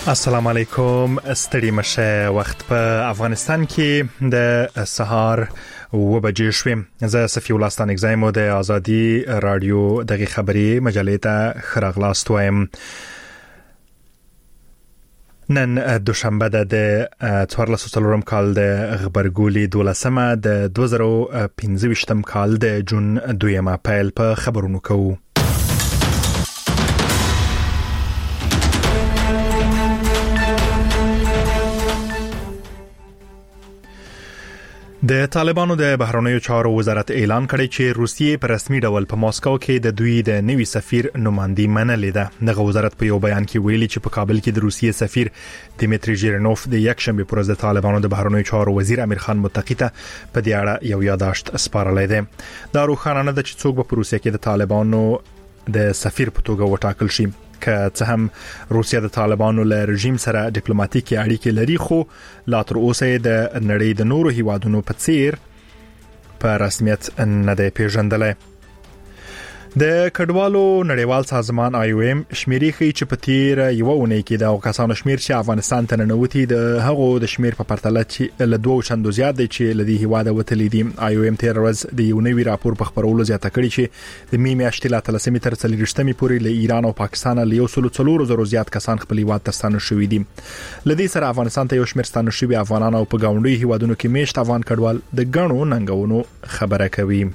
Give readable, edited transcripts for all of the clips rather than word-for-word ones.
السلام علیکم. ستړي مشه وخت په افغانستان کې د سهار و بجې شوې. زه صفی الله ستانک زایم د ازادي رادیو دغه خبري مجلې ته خراغلاست وایم. نن دوشنبه د 14 کال د غبرګولي 12مه د 2015 کال د جون 2 اپریل په خبرونو کوو. د طالبانو د بهرنیو چارو وزارت اعلان کړی چې روسیې په رسمي ډول په ماسکو کې د دوی د نوي سفیر نمائندګي منلې ده. دغه وزارت په یو بیان کې ویلي چې په کابل کې د روسیې سفیر دیمیتری ژیرنوف د یکشنبه پر ورځ د طالبانو د بهرنیو چارو وزیر امیر خان متقی ته په دې اړه یو یاداشت سپارلی دی. دا روښانه نه ده چې څوک په روسیه کې د طالبانو د سفیر په توګه وټاکل شي. که څه هم روسیه د طالبانو له رژیم سره ډیپلوماټیکي اړیکې لري، خو لا تر اوسه د نړۍ د نورو هیوادونو په څیر په رسمیت نه دی پیژندلی. د کډوالو نړیوال سازمان IOM شمیرې ښیي چې په تیر یو اونۍ کې د کسانو شمیر چې افغانستان ته ننوتي د هغو د شمیر په پرتله چې له 2 چندو زیات دی چې لدی هیواده وتلی دي. IOM تیر ورځ د یو نوي راپور په خبرولو زیاته کړی چې د می میاشتې لا 13 تر 40 پورې له ایران او پاکستان له 140 زیات کسان خپل هیواد ته ستانه شوي دي. لدی سره افغانستان ته یو شمیر ستانه شوي افغانان او په ګاونډي هیوادونو کې میشت افغان کډوال د غنو ننګونو خبره کوي.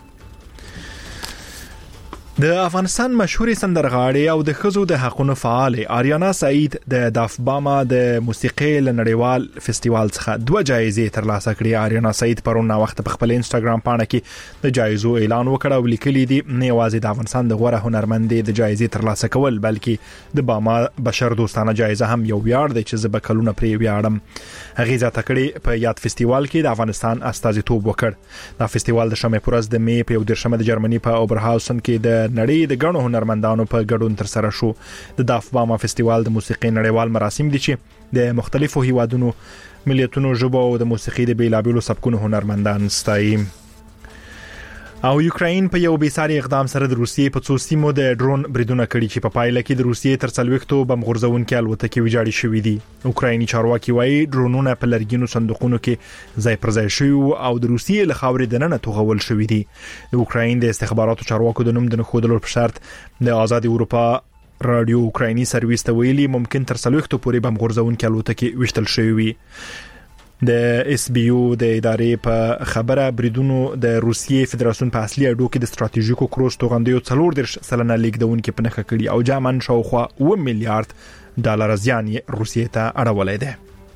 د افغانستان مشهوري سندرغاړي او د خزو د حقوقو فعال آریانا سعید د دافباما د موسیقي نړیوال فستیوال څخه 2 جایزې ترلاسه کړې. آریانا سعید پرون وخت په خپل انستګرام پاڼه کې د جایزو اعلان وکړ او لیکلي دي نه یوازې د افغانستان د غوره هنرمندې د جایزې ترلاسه کول، بلکې د باما بشر دوستانه جایزه هم یو ویاړ دی چې زه به کلونه پرې ویاړم. هغه ځاته کړي په یاد فستیوال کې د افغانستان استازیتوب وکړ. دا فستیوال د شمه پورز د می په 11 د جرمني په اوبرهاوسن کې د نړۍ د غنو هنرمندانو په ګډون تر سره شو. د دافباما فستیوال د موسیقي نړیوال مراسم دي چې د مختلفو هیوادونو ملیتونو ژبو او د موسیقي د بیلابیلو سبکونو هنرمندان ستایي. او یوکرين په یو بیساري اقدام سره د روسیې په څو سیمو د ډرون بریدونه کړي چې په پایله کې د روسیې تر 40 بم غورځونکو الوتکې ویجاړې شوې دي. اوکرایني چارواکي وایي ډرونونه په لرګینو صندوقونو کې ځای پر ځای شوي او د روسیې له خاورې دننه توغول شوې دي. د اوکراین د استخباراتو چارواکو د نوم د نخودلو په شرط د آزاد اروپا رادیو اوکرایني سرویس ته ویلي ممکن تر 40 پورې بم غورځونکو الوتکې وشتل شوي وي. د SBU د ادارې په خبره بریدونو د روسیې فدراسیون په اصلي اډو کې د ستراتیژیکو کروز توغندیو 40% لیکدونکو په نخښه کړي او جامن شاوخوا 1 میلیارډ ډالر زیان یې روسیې ته اړولای دی.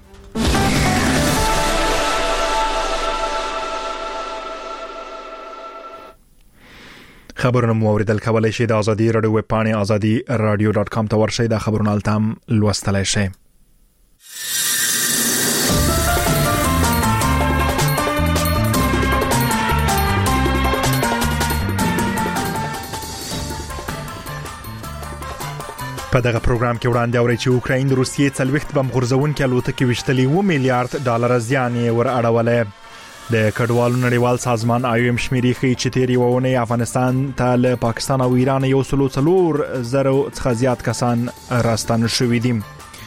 خبرونه مو اوریدل کولای شئ د ازادي رادیو ویب پاڼې azadi.radio.com ته ورشئ. د خبرونو التام لوستلای شئ. په دغه پروګرام کې وړاندې اوري چې اوکراین د روسیې 40 بم غورځونکو الوتکې وشتلې 1 میلیارډ ډالر زیان یې ور اړولې. د کډوالو نړیوال سازمان IOM شمیرې ښیي چې تیر یو اونۍ افغانستان ته له پاکستان او ایران 140 څخه زیات کسان راستانه شوي دي.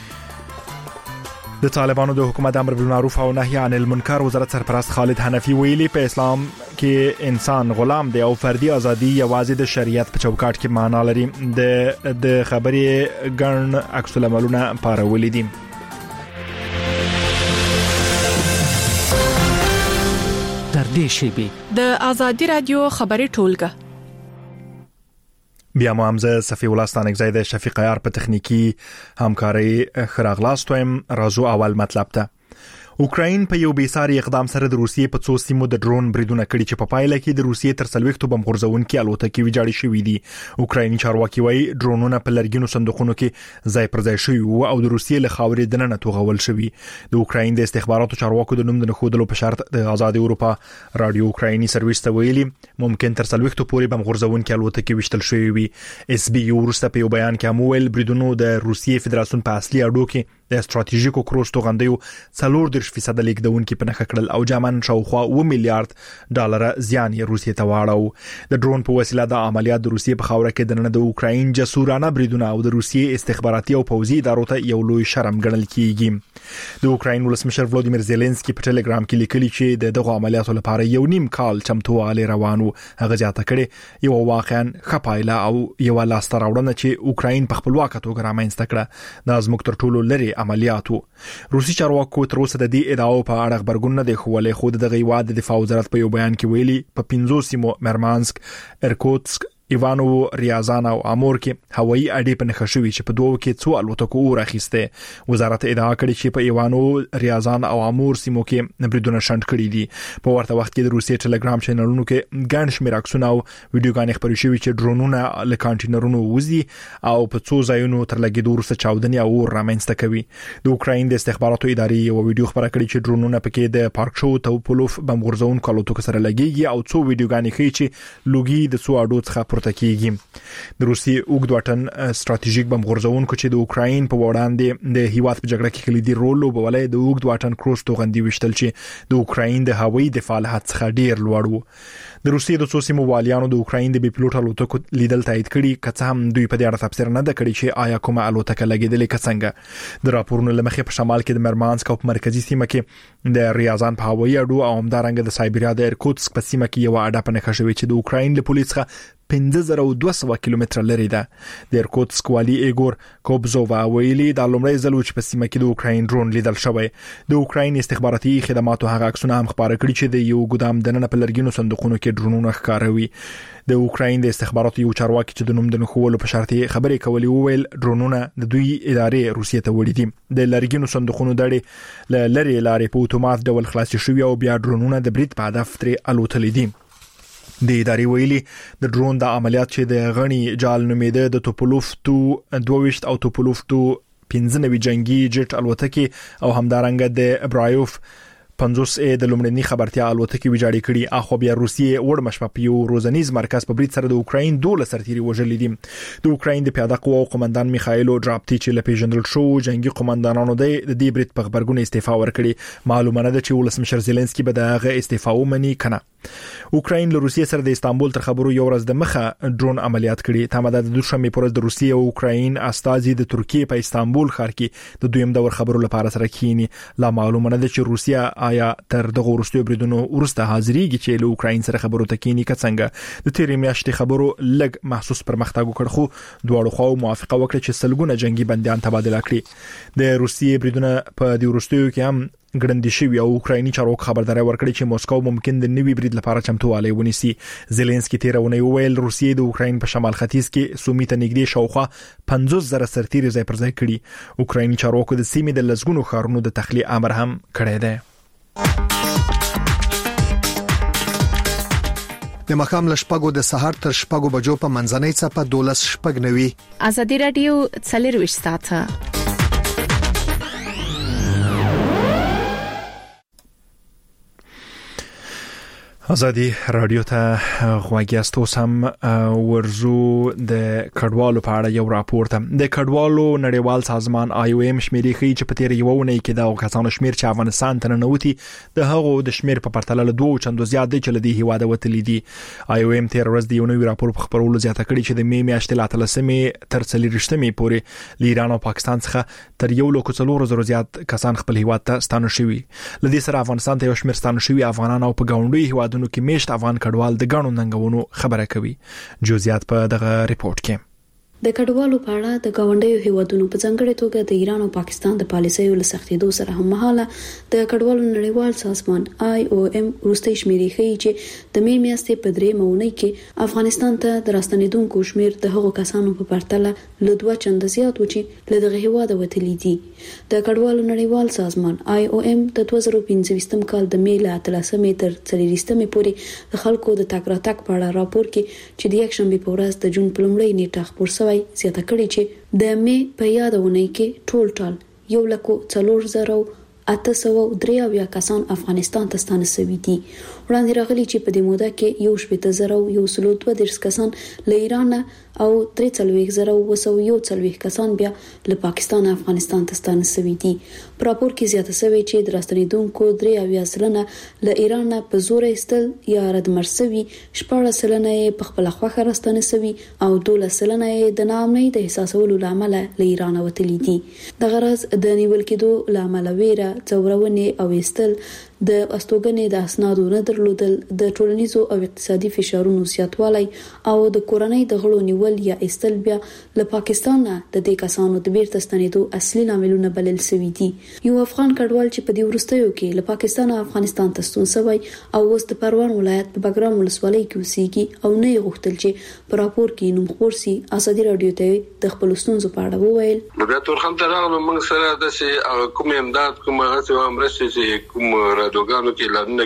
د طالبانو د حکومت امر بالمعروف او نهي عن المنکر وزارت سرپرست خالد حنفي ویلي په اسلام کې انسان غلام دی او فردي ازادي یوازې د شریعت په چوکاټ کې معنا لري. د خبرې ګڼ عکس العملونه پارولې دي. در دې شیبي د ازادي رادیو خبري ټولګه بیا مو همزه صفی الله ستانک زاید شفیق عیار په تخنیکی همکاري خراغلاستویم. رازو اول مطلب ته اوکراین په یو بیساري اقدام سره د روسیې په څو سیمو د ډرون بریدونه کړي چې په پایله کې د روسیې تر 40 بم غورځونکو الوتکې ویجاړې شوې دي. اوکرایني چارواکي وایي ډرونونه په لرګینو صندوقونو کې ځای پر ځای شوي او د روسیې له خاورې دننه توغول شوي. د اوکراین د استخباراتو چارواکو د نوم د نخودلو په شرط د آزاد اروپا رادیو اوکرایني سرویس ته ویلي ممکن تر 40 پورې بم غورځونکو الوتکې وشتل شوي وي. SBU ورسته په یو بیان کې ویل بریدونو د روسیې فدراسیون په اصلي اډو کې د استراتیژیکو کروز توغندیو 40% لیکدونکو په نخښه کړل او جامن شاوخوا 1 میلیارډ ډالر زیان یې روسیې ته واړو. د ډرون په وسیله د عملیات د روسیې په خاوره کې د نن د اوکراین جسورانه بریدونه او د روسیې استخباراتي او پوځي ادارو ته یو لوی شرم ګڼل کیږي. د اوکراین ولسمشر ولادیمیر زيلنسکي په ټلګرام کې لیکلي چې دغه عملیاتو لپاره یو نیم کال چمتووالی روانو. هغه ځاته کړي یو واقعا خپایله او یو لاسته راوړنه چې اوکراین په خپلواکه توګه رامنځته کړه. دا زموږ تر ټولو لري عملیاتو. روسي چارواکو تر اوسه د دې ادعاو په اړه خبرګون نه دی خولې، خو دغه هیواد د دفاع وزارت په یو بیان کې ویلي په 15 سیمو مرمانسک، ارکوتسک، ایوانو، ریازان او امور کې هوایي اډې په نښه شوې چې په دوه کې څو الوتکو راخسته. وزارت ادعا کړې چې په ایوانو، ریازان او امور سیمو کې بریدونه شنډ کړي دي. په ورته وخت کې د روسي ټلګرام چینلونو کې ګڼ شمېر عکسونه او ویډیوګانې خپرې شوې چې ډرونونه له کانټینرونو وځي او په څو ځایونو تر لګیدو وروسته چاودنې او رامنځته کوي. د اوکراین د استخباراتو ادارې یو ویډیو خبره کړې چې ډرونونه پکې د پارک شو توپولوف بم غورځونکو الوتکو سره لګيږي او څو ویډیوګانې ښيي چې لوګي د څو اډو څخه پورته کیږي. د روسي اوږد واټن ستراتیژیک بم غورځونکو چې د اوکراین په وړاندې د هیواد په جګړه کې کلیدي رول لوبولای د اوږد واټن کروز توغندي وشتل چې د اوکراین د هوایي دفاع له حد څخه ډیر لوړ وو. د روسي د سوسي مووالیانو د اوکراین د بي پلوټ الوتکو لیدل تایید کړي، که هم دوی په دې اړه تفسیر نه د کړي چې آیا کومه الوتکه لګیدلې کڅنګ. د راپورونو لمخې په شمال کې د مرمانسک او په مرکزی سیمه کې د ریازان په هوایي اډو او همدارنګه د سایبریا د ارکوتسک په سیمه کې یو اډه په نښه شوې چې د اوکراین له پولیس څخه 5200 کیلومتره لري ده. د ارکوتسک والی ایګور کوبزووا ویلي دا لومړی ځل چې په سیمه کې د اوکراین ډرون لیدل شوی. د اوکراین استخباراتي خدماتو هغه عکسونه هم خبره کړي چې د یو ګدام دننه په لرګینو صندوقونو کې ډرونونه ښکاروي. د اوکراین د استخباراتو یو چارواکي چې د نوم د نخولو په شرط خبرې کولې وویل ډرونونه د دوی ادارې روسیې ته وړي دي. د لرګینو صندوقونو دړې لری لارې په اتومات ډول خلاص شوی او بیا ډرونونه د برید په هدف ترې الوتلې دي. د ادارې ویلي د ډرون د عملیات چې د غنی جال نومیده د توپولوف 22 او توپولوف 15 جنگي جټ الوتکې او همدارنګه د ابرایوف 50 د لومړني خبرتیا الوتکې ویجاړې کړي. اخو بیا روسیې وړ مشپپیو روزنیز مرکز په برید سره د اوکراین 12 سرتیري وژلې دي. د اوکراین د پیاده قوو قومندان میخایلو ډراپټی چې لپیژندل شو جنگي قومندانانو د دې برید په خبرګون استعفا ورکړي. معلومه ده چې ولسمشر زيلنسکي به دغه استعفا ومني کنه. اوکراین له روسیې سره د استانبول تر خبرو یو ورځ د مخه ډرون عملیات کړي. تماده د دوشنبه پر ورځ د روسیې او اوکراین استازي د ترکیه په استانبول ښار کې د دویم دور خبرو لپاره سره کینی. لا معلومه ده چې روسیا آیا تر دغه ورستیو بریدونو ورسته حاضرېږي چې له اوکراین سره خبرو ته کینی کڅنګ. د تیرې میاشتې خبرو لګ محسوس پرمختګ وکړ خو دواړو خواو موافقه وکړه چې سلګونه جنگي بنديان تبادله کړي. د روسیې بریدونه په دې ورستیو کې هم ګړندې شوی او اوکرایني چارواکو خبرداري ورکړي چې موسکو ممکن د نوي برید لپاره چمتووالی ونیسي. زيلنسکي تیرونه ویل روسیې د اوکراین په شمال ختیځ کې سومي ته نږدې شاوخوا 50,000 سرتیري ځای پر ځای کړي. اوکرایني چارواکو د سیمې د لزګونو ښارونو د تخلیه امر هم کړی دی. د مخام لشپګو د سحر تر شپګو بجو په منځنۍ څپه 12 شپګ نوي. ازادي رادیو 24 ساعته ازادي رادیو ته غواګیاستو سم ورزو د کډوالو په اړه یو راپور ته. د کډوالو نړیوال سازمان IOM شمیرې ښیي چې په تیر یو ونې کې د کسانو شمیر چې افغانستان ته ننوتي د هغو د شمیر په پرتله له 2 چندو زیات دی چې لدی هیواده وتلې دي. IOM تیر ورځ د یو نوی راپور په خبرولو زیاته کړي چې د می میاشتې لا 13 تر 40 پورې له ایران او پاکستان څخه تر 1,400 زیات کسان خپل هیواد ته ستانه شوي. لدی سره افغانستان ته یو شمیر ستانه شوي افغانان او په ګاونډي هیواد نو کې میشت افغان کډوال د غاڼو ننګونو خبره کوي. جزئیات په دغه ریپورت کې. د کډوالو په اړه د گاونډیو هیوادونو په ځانګړي توګه د ایران او پاکستان د پالیسیو له سختېدو سره هم مهاله د کډوالو نړیوال سازمان IOM وروستي شمیرې ښیي چې د می میاشتې په 3 مونۍ کې افغانستان ته د راستنیدونکو شمیر د هغو کسانو په پرتله له 2 چنده زیات و چې له دغه هیواده وتلي دي. د کډوالو نړیوال سازمان IOM د 2015 کال د می له 13 تر 40 پورې د خلکو د تګ راتګ په اړه راپور کې چې د یک شنبه په ورځ د جون په لومړۍ نیټه خبر شوی زیاته کړي چې د می په یادونه کې ټول 1,04,803 کسان افغانستان ته ستانه شوي دي. وړاندې راغلي چې په دې موده کې 1.0 کسان له ایران او 3.0 کسان بیا له پاکستان افغانستان ته ستانه شوي دي. په راپور کې زیاته شوی چې د راستنیدونکو 3.0 له ایران په زور ایستل یا ردمر شوي، 14% په خپل خوخه راستنه شوي او 12% د ناامنۍ د احساسولو لامل له ایران وتلي دي. د غرض د نیول کېدو لامل ویره، ځورونې او ایستل، د استوګنې د اسنادو نه درلودل، د ټولنیزو او اقتصادي فشارونو زیاتوالی او د کورنۍ د غړو نیول یا ایستل بیا له پاکستان نه د دې کسانو د بیرته ستنېدو اصلي لاملونه بلل شوي دي. یو افغان کډوال چې په دې وروستیو کې له پاکستان او افغانستان ته ستون شوی او اوس د پروان ولایت په بګرام ولسوالۍ کې اوسېږي او نه یې غوښتل چې په راپور کې نوم خپور سي، ازادي رادیو ته د خپل ستونزو په اړه وویل. بیا تورخم ته راغلم، موږ سره د کوم امداد کوم هڅه و امرسته چې کوم رادیوګانو کې لانه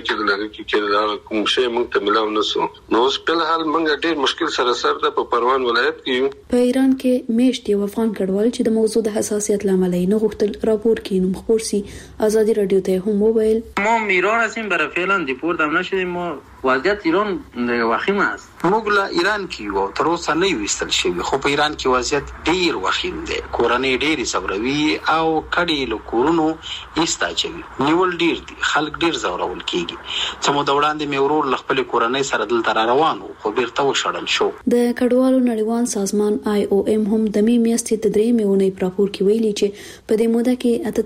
کې کوم شی موږ ته ملاو نسو. نو اوس په حال موږ ډېر مشکل سره سره د پروان ولایت کې په ایران کې میشت یو افغان کډوال چې د موضوع د حساسیت لامل نه غوښتل راپور کې نوم خپور سي، ازادي رادیو ته هم وویل. ما ایران هستیم برای فعلا دیپورت هم نشدیم. ما وضعیت ایران وخیم است. موږ له ایران کې یو تر اوسه نه وستل شوی، خو په ایران کې وضعیت ډیر وخیم دی. کورنۍ ډیر صبروي او کډي له کورونو ایستا چوي. نیول ډیر دي، خلک ډیر زورول کیږي. چې مو د وړاندې مې ورور ل خپل کورنۍ سره دلته روانو، خو بیرته وشړل شو. د کډوالو نړیوال سازمان IOM هم د می میاشتې د 3 میونې راپور کې ویلي چې په دې موده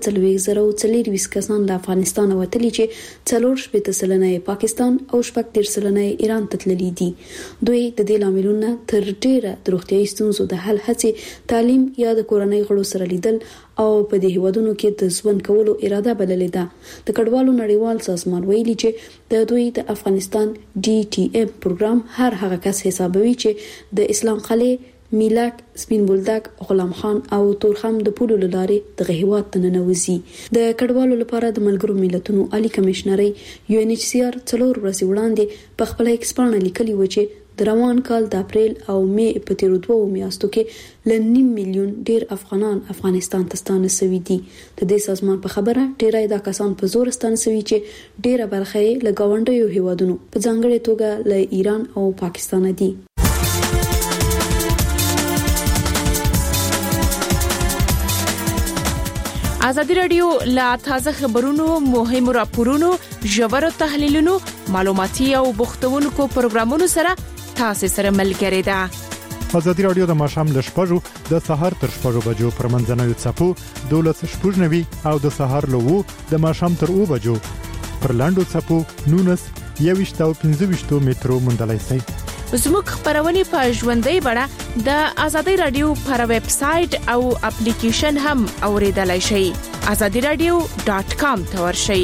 کې 8.0 کسان له افغانستان وتلي چې 4.8% پاکستان او 10% ایران ته تللي دي. دوی د دې لاملونو تر ډیره د روغتیايي ستونزو د حل هڅې، تعلیم یا د کورنۍ غړو سره لیدل او په دې هیوادونو کې د ژوند کولو اراده بللې ده. د کډوالو نړیوال سازمان ویلي چې د دوی د افغانستان DTM پروګرام هر هغه کس حسابوي چې د اسلام قلعه، میلک، سپین بولدک، غلام خان او تورخم د پولو لارې د هیواد ته ننوځي. د کډوالو لپاره د ملګرو ملتونو عالی کمشنري UNHCR 4 ورځې وړاندې په خپل ایکسپانه لیکلي و چې د روان کال د اپریل او مې په تیرو 2 میاشتو کې ل 9 میلیون ډیر افغانان افغانستان ته ستانه شوي دي. د دې سازمان په خبره ډیرای دا کسان په زور ستانه شوي چې ډیره برخه یې له گاونډیو هیوادونو په ځانګړي توګه له ایران او پاکستان دي. ازادي رادیو لا تازه خبرونو، مهمو راپورونو، ژورو تحلیلونو، معلوماتي او بوختونکو پروګرامونو سره تاسو سره ملګری ده. ازادي رادیو د ماښام ل 6:00 د سحر تر 6:00 بجو پر منځنوي څپو 12:90 او د سحر له 2 د ماښام تر 2 بجو پر لاندو څپو 19 او 15 مترو مندلای سي. زموږ خبرونه په ژوندۍ بڼه د ازادي رادیو پر ویب سټ او اپلیکیشن هم اوریدلای شئ. azadiradio.com ته ورشئ.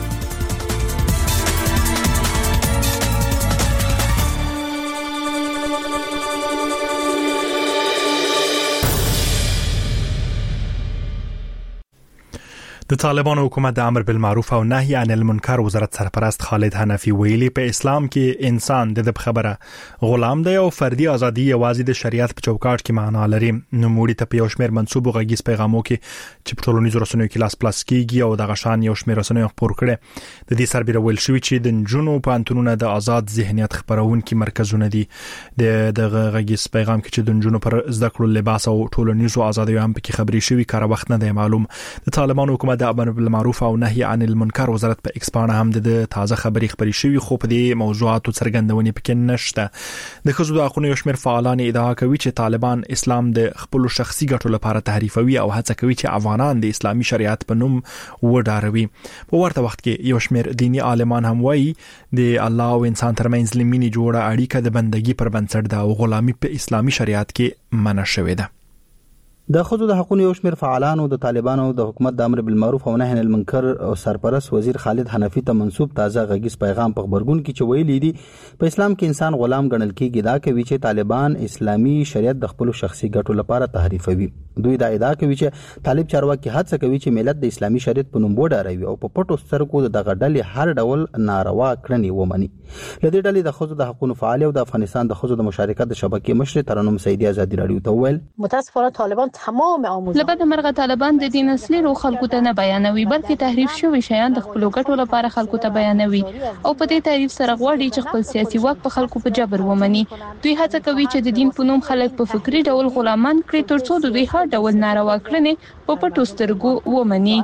د طالبانو حکومت د امر بالمعروف او نهي عن المنکر وزارت سرپرست خالد حنفي ویلي په اسلام کې انسان د خبره غلام دی او فردي ازادي یوازې د شریعت په چوکاټ کې معنا لري. نو موږ ته په یو شمېر منسوبو غږیز پیغامو کې چې په ټولنیزو رسنیو کې لاس پلاس کیږي او د غشان یو شمېر رسنیو خبر کړي. د دې سربېره ویل شوی چې د جنونو په انتونو د آزاد ذهنیت خبرونکو مرکزونه دي. د غږیز پیغام کې چې د جنونو پر زده کړو لباس او ټولنیزو ازادي هم په کې خبري شوی کار وخت نه دی معلوم. د طالبانو حکومت د امر بالمعروف او نهي عن المنکر وزارت په ایکسپانه هم د تازه خبري شوی خو په دې موضوعاتو څرګندونې پکې نشته. د خزو د حقوقو یو شمېر فعالان ادعا کوي چې طالبان اسلام د خپل شخصي ګټو لپاره تحریفوي او هڅه کوي چې افغانان د اسلامي شریعت په نوم وډاروي. په ورته وخت کې یو شمېر دینی عالمان هم وایي د الله او انسان ترمنځ لمینی جوړه اړیکه د بندګۍ پر بنسټ ده او غلامي په اسلامي شریعت کې منع شوې ده. د خود د حقوقو یو شمېر فعالانو د طالبانو د حکومت د امر بالمعروف او نهي عن المنکر او سرپرست وزیر خالد حنفي ته منسوب تازه غږیز پیغام په خبرګون کې چې ویلي دي په اسلام کې انسان غلام ګڼل کېږي. دا کوي چې طالبان اسلامي شریعت د خپل شخصي ګټو لپاره تحریفوي. دوی دا ادعا کوي چې طالب چارواکي هڅه کوي چې ملت د اسلامي شریعت په نوم وډاروي او په پټو سترګو دغه ډلې هر ډول ناروا کړنې ومني. لدې ډلې د خود د حقوقو فعال او د افغانستان د خود د مشارکت د شبکې مشر ترنم سیدی ازادي رادیو ته ویل متاسفانه طالبان لبد مرغه طالبان د دین اصلي رو خلکو ته نه بیانوي بلکې تحریف شوی شیان د خپل ګټو لپاره خلکو ته بیانوي او په دې تعریف سره غواړي چې خپل سیاسي واک په خلکو په جبر ومني. دوی هڅه کوي چې د دین په نوم خلک په فکری ډول غلامان کړي ترڅو د دوی هر ډول ناروا کړنې په پټو سترګو ومني.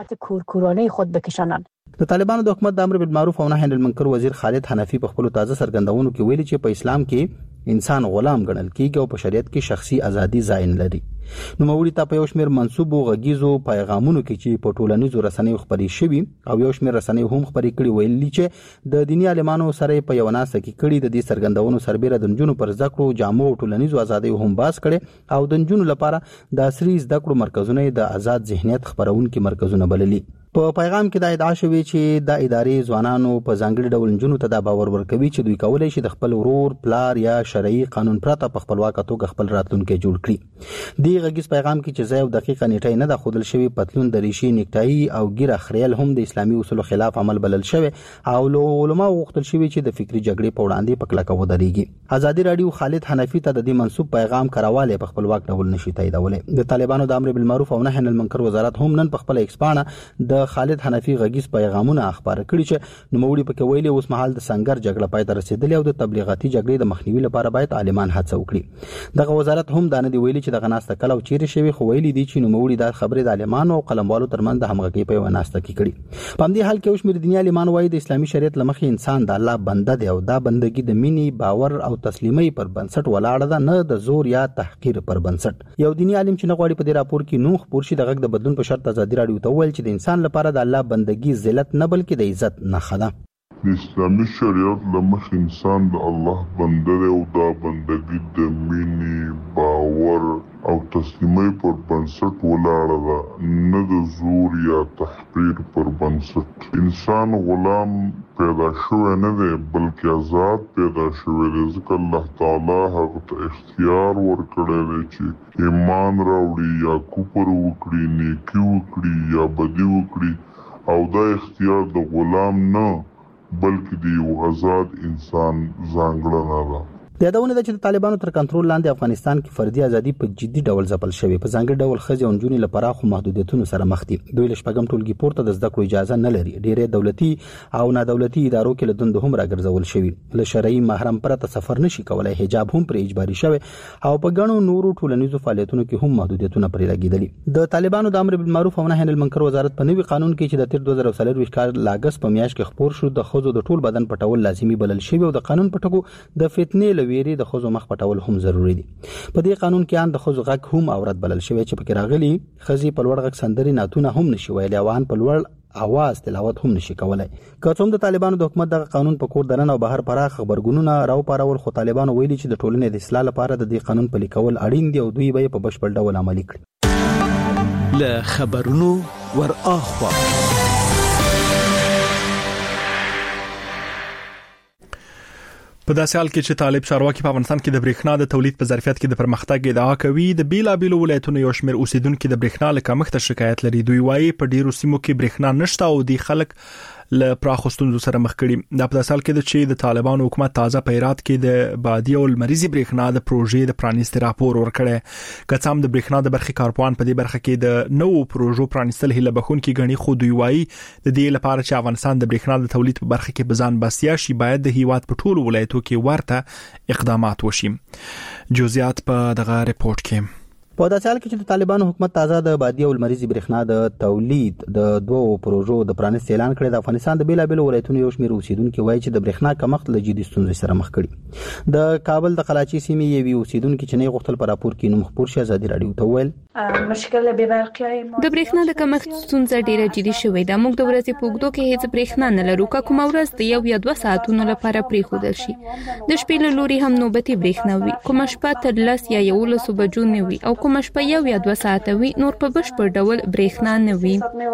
د طالبانو د حکومت د امر بالمعروف او نهي عن المنکر وزیر خالد حنفي په خپل تازه سرګندونو کې ویلي چې په اسلام کې انسان غلام ګڼل کیږي او په شریعت کې شخصي ازادي ځای نه لري. نو موري ته په یو شمېر منسوب او غږیزو پیغامونو کې چې په ټولنیزو رسنیو خبري شوي او یو شمېر رسنیو هم خبري کړي ویلي چې د دیني عالمانو سره په یو ناسه کې کړي د دې سرګندونو سربېره د نجونو پر ذکر جامو او ټولنیزو ازادي هم باس کړي او د نجونو لپاره د عصري زده کړو مرکزونه د آزاد ذهنیت خبرونکو مرکزونه بللي. په پیغام کې دا ادعا شوې چې د ادارې ځوانانو په ځانګړي ډول نجونو ته دا باور ورکوي چې دوی کولای شي د خپل ورور پلار یا شرعي قانون پرته په خپلواک توګه خپل راتلونکي جوړ کړي. دی غږیز پیغام کې چې زیو دقیقه نیټه نه د خودل شوی پتلون د ریشي نیکټای او ګیره خریل هم د اسلامي اصولو خلاف عمل بلل شوی او علماء وغوښتل شوی چې د فکری جګړې په وړاندې په کلکه ودرېږي. ازادي رادیو خالد حنفي ته د دې منسوب پیغام کراواله په خپلواک ډول نشي تاییدولای. د طالبانو د امر بالمعروف او نهي عن المنکر وزارت هم نن په خپل ایکسپانه د خالد حنفي غږیز پیغامونه اخبار کړي چې نوموړي پکې ویلي اوس مهال د سنگر جګړه پای ته رسیدلې او د تبلیغاتي جګړې د مخنیوي لپاره باید عالمان هڅه وکړي. دغه وزارت هم دا نه دی ویلي چې د غناسته کله او چیرې شوی خو ویلي دي چې نوموړي د خبرې د عالمانو او قلموالو ترمنځ د همغږۍ په وناسته کې کړي. په همدې حال کې اوس مر دنیا عالمان وايي د اسلامي شریعت لمخې انسان د الله بنده دی او دا بندګي د مینې باور او تسلیمۍ پر بنسټ ولاړه ده نه د زور یا تحقیر پر بنسټ. یو دیني عالم چې نغواړي په دې راپور کې نوح پورشي د غږ د بدلون په شرط ازادي رادیو ته ویل چې د انسان لپاره د الله بندګي ذلت نه بلکې د عزت نښه ده. د اسلامي شریعت لمخ انسان د الله بنده دی او دا بندګي د مینې باور او تسلیمۍ پر بنسټ ولاړه ده نه د زور یا تحقیر پر بنسټ. انسان غلام پیدا شوی نه دی بلکې آزاد پیدا شوی دی ځکه الله تعالی هغه ته اختیار ورکړی دی چې ایمان راوړي یا کفر وکړي نیکي وکړي یا بدي وکړي او دا اختیار د غلام نه بلکې د یو آزاد انسان ځانګړنه ده. د یادونه ده چې د طالبانو تر کنټرول لاندې افغانستان کې فردي ازادي په جدي ډول ځپل شوې په ځانګړي ډول ښځې او نجونې لپاره خو محدودیتونو سره مخ دي. دوی له شپږم ټولګي پورته د زده کړو اجازه نه لري. ډېرې دولتي او نادولتي ادارو کې له دندو هم راګرځول شوي. له شرعي محرم پرته سفر نشي کولای. حجاب هم پر اجباري شوی او په ګڼو نورو ټولنیزو فعالیتونو کې هم محدودیتونه پرې لګیدلي. د طالبانو د امر بالمعروف او نهي عن المنکر وزارت په نوي قانون کې چې د تیر 2024 کال لاګس په میاشت کې خبر شو د خزو د ټول بدن پټول لازمي بلل شوی او د قانون پټکو د فتنې لويري د خزو مخ پټول هم ضروری دي. په دې قانون کې ان د خزو غږ هم اورت بلل شوی چې پکې راغلي خزي په لوړ غږ سندري ناتونه هم نشي ویلي او ان په لوړ اواز تلاوت هم نشي کولای. که څوم د طالبانو د حکومت د قانون په کور دننه او بهر پراخ خبرګونونه راو پارول خو طالبانو ویلي چې د ټولنې د اصلاح لپاره د دې قانون پلي کول اړین دي او دوی به په بشپړ ډول عملي کړي. له خبرونو ور اخوا په داسې حال کې چې طالب چارواکي په افغانستان کې د برېښنا د تولید په ظرفیت کې د پرمختګ ادعا کوي د بیلابیلو ولایتونو یو شمېر اوسیدونکو د برېښنا له کمښت شکایت لري. دوی وایي په ډیرو سیمو کې برېښنا نشته او د خلک له پراخو ستونزو سره مخ کړي. دا په داسې حال کې چې د طالبانو حکومت تازه په هرات کې د بادي او لمریزي برېښنا د پروژې د پرانیستي راپور ورکړی. که څه هم د برېښنا د برخې کارپوهان په دې برخه کې د نوو پروژو پرانیستل هیله بخونکي ګڼي خو دوی وایي د دې لپاره چې افغانستان د برېښنا د تولید په برخه کې بزان بسیا شي باید د هیواد په ټولو ولایتو کې ورته اقدامات وشي. جزئیات په دغه ریپورت کې. په داسې حال کې چې د طالبانو حکومت تازه د بادي او لمریزي برېښنا د تولید د دوو پروژو د پرانیستي اعلان کړی. د افغانستان د بیلابیلو ولایتونو یو شمېر اوسیدونکو وایي چې د برېښنا کمښت له جدي ستونزې سره مخ کړي. د کابل د قلاچي سیمې یوې اوسیدونکو چې نه غوښتل په راپور کې نوم خبر شي ازادي رادیو ته ویل د برېښنا د کمښت ستونزه ډیره جدي شوې ده. موږ د ورځې په اوږدو کې هیڅ برېښنا نه لرو. که کومه ورځ د یو یا 2 ساعتونو لپاره پریښودل شي د شپې له لوري هم نوبتي برېښنا وي. کومه شپه تر 10 یا 11 بجو نه وي او کومه شپه یو یا 2 ساعته وي نور په بشپړ ډول برېښنا نه وي.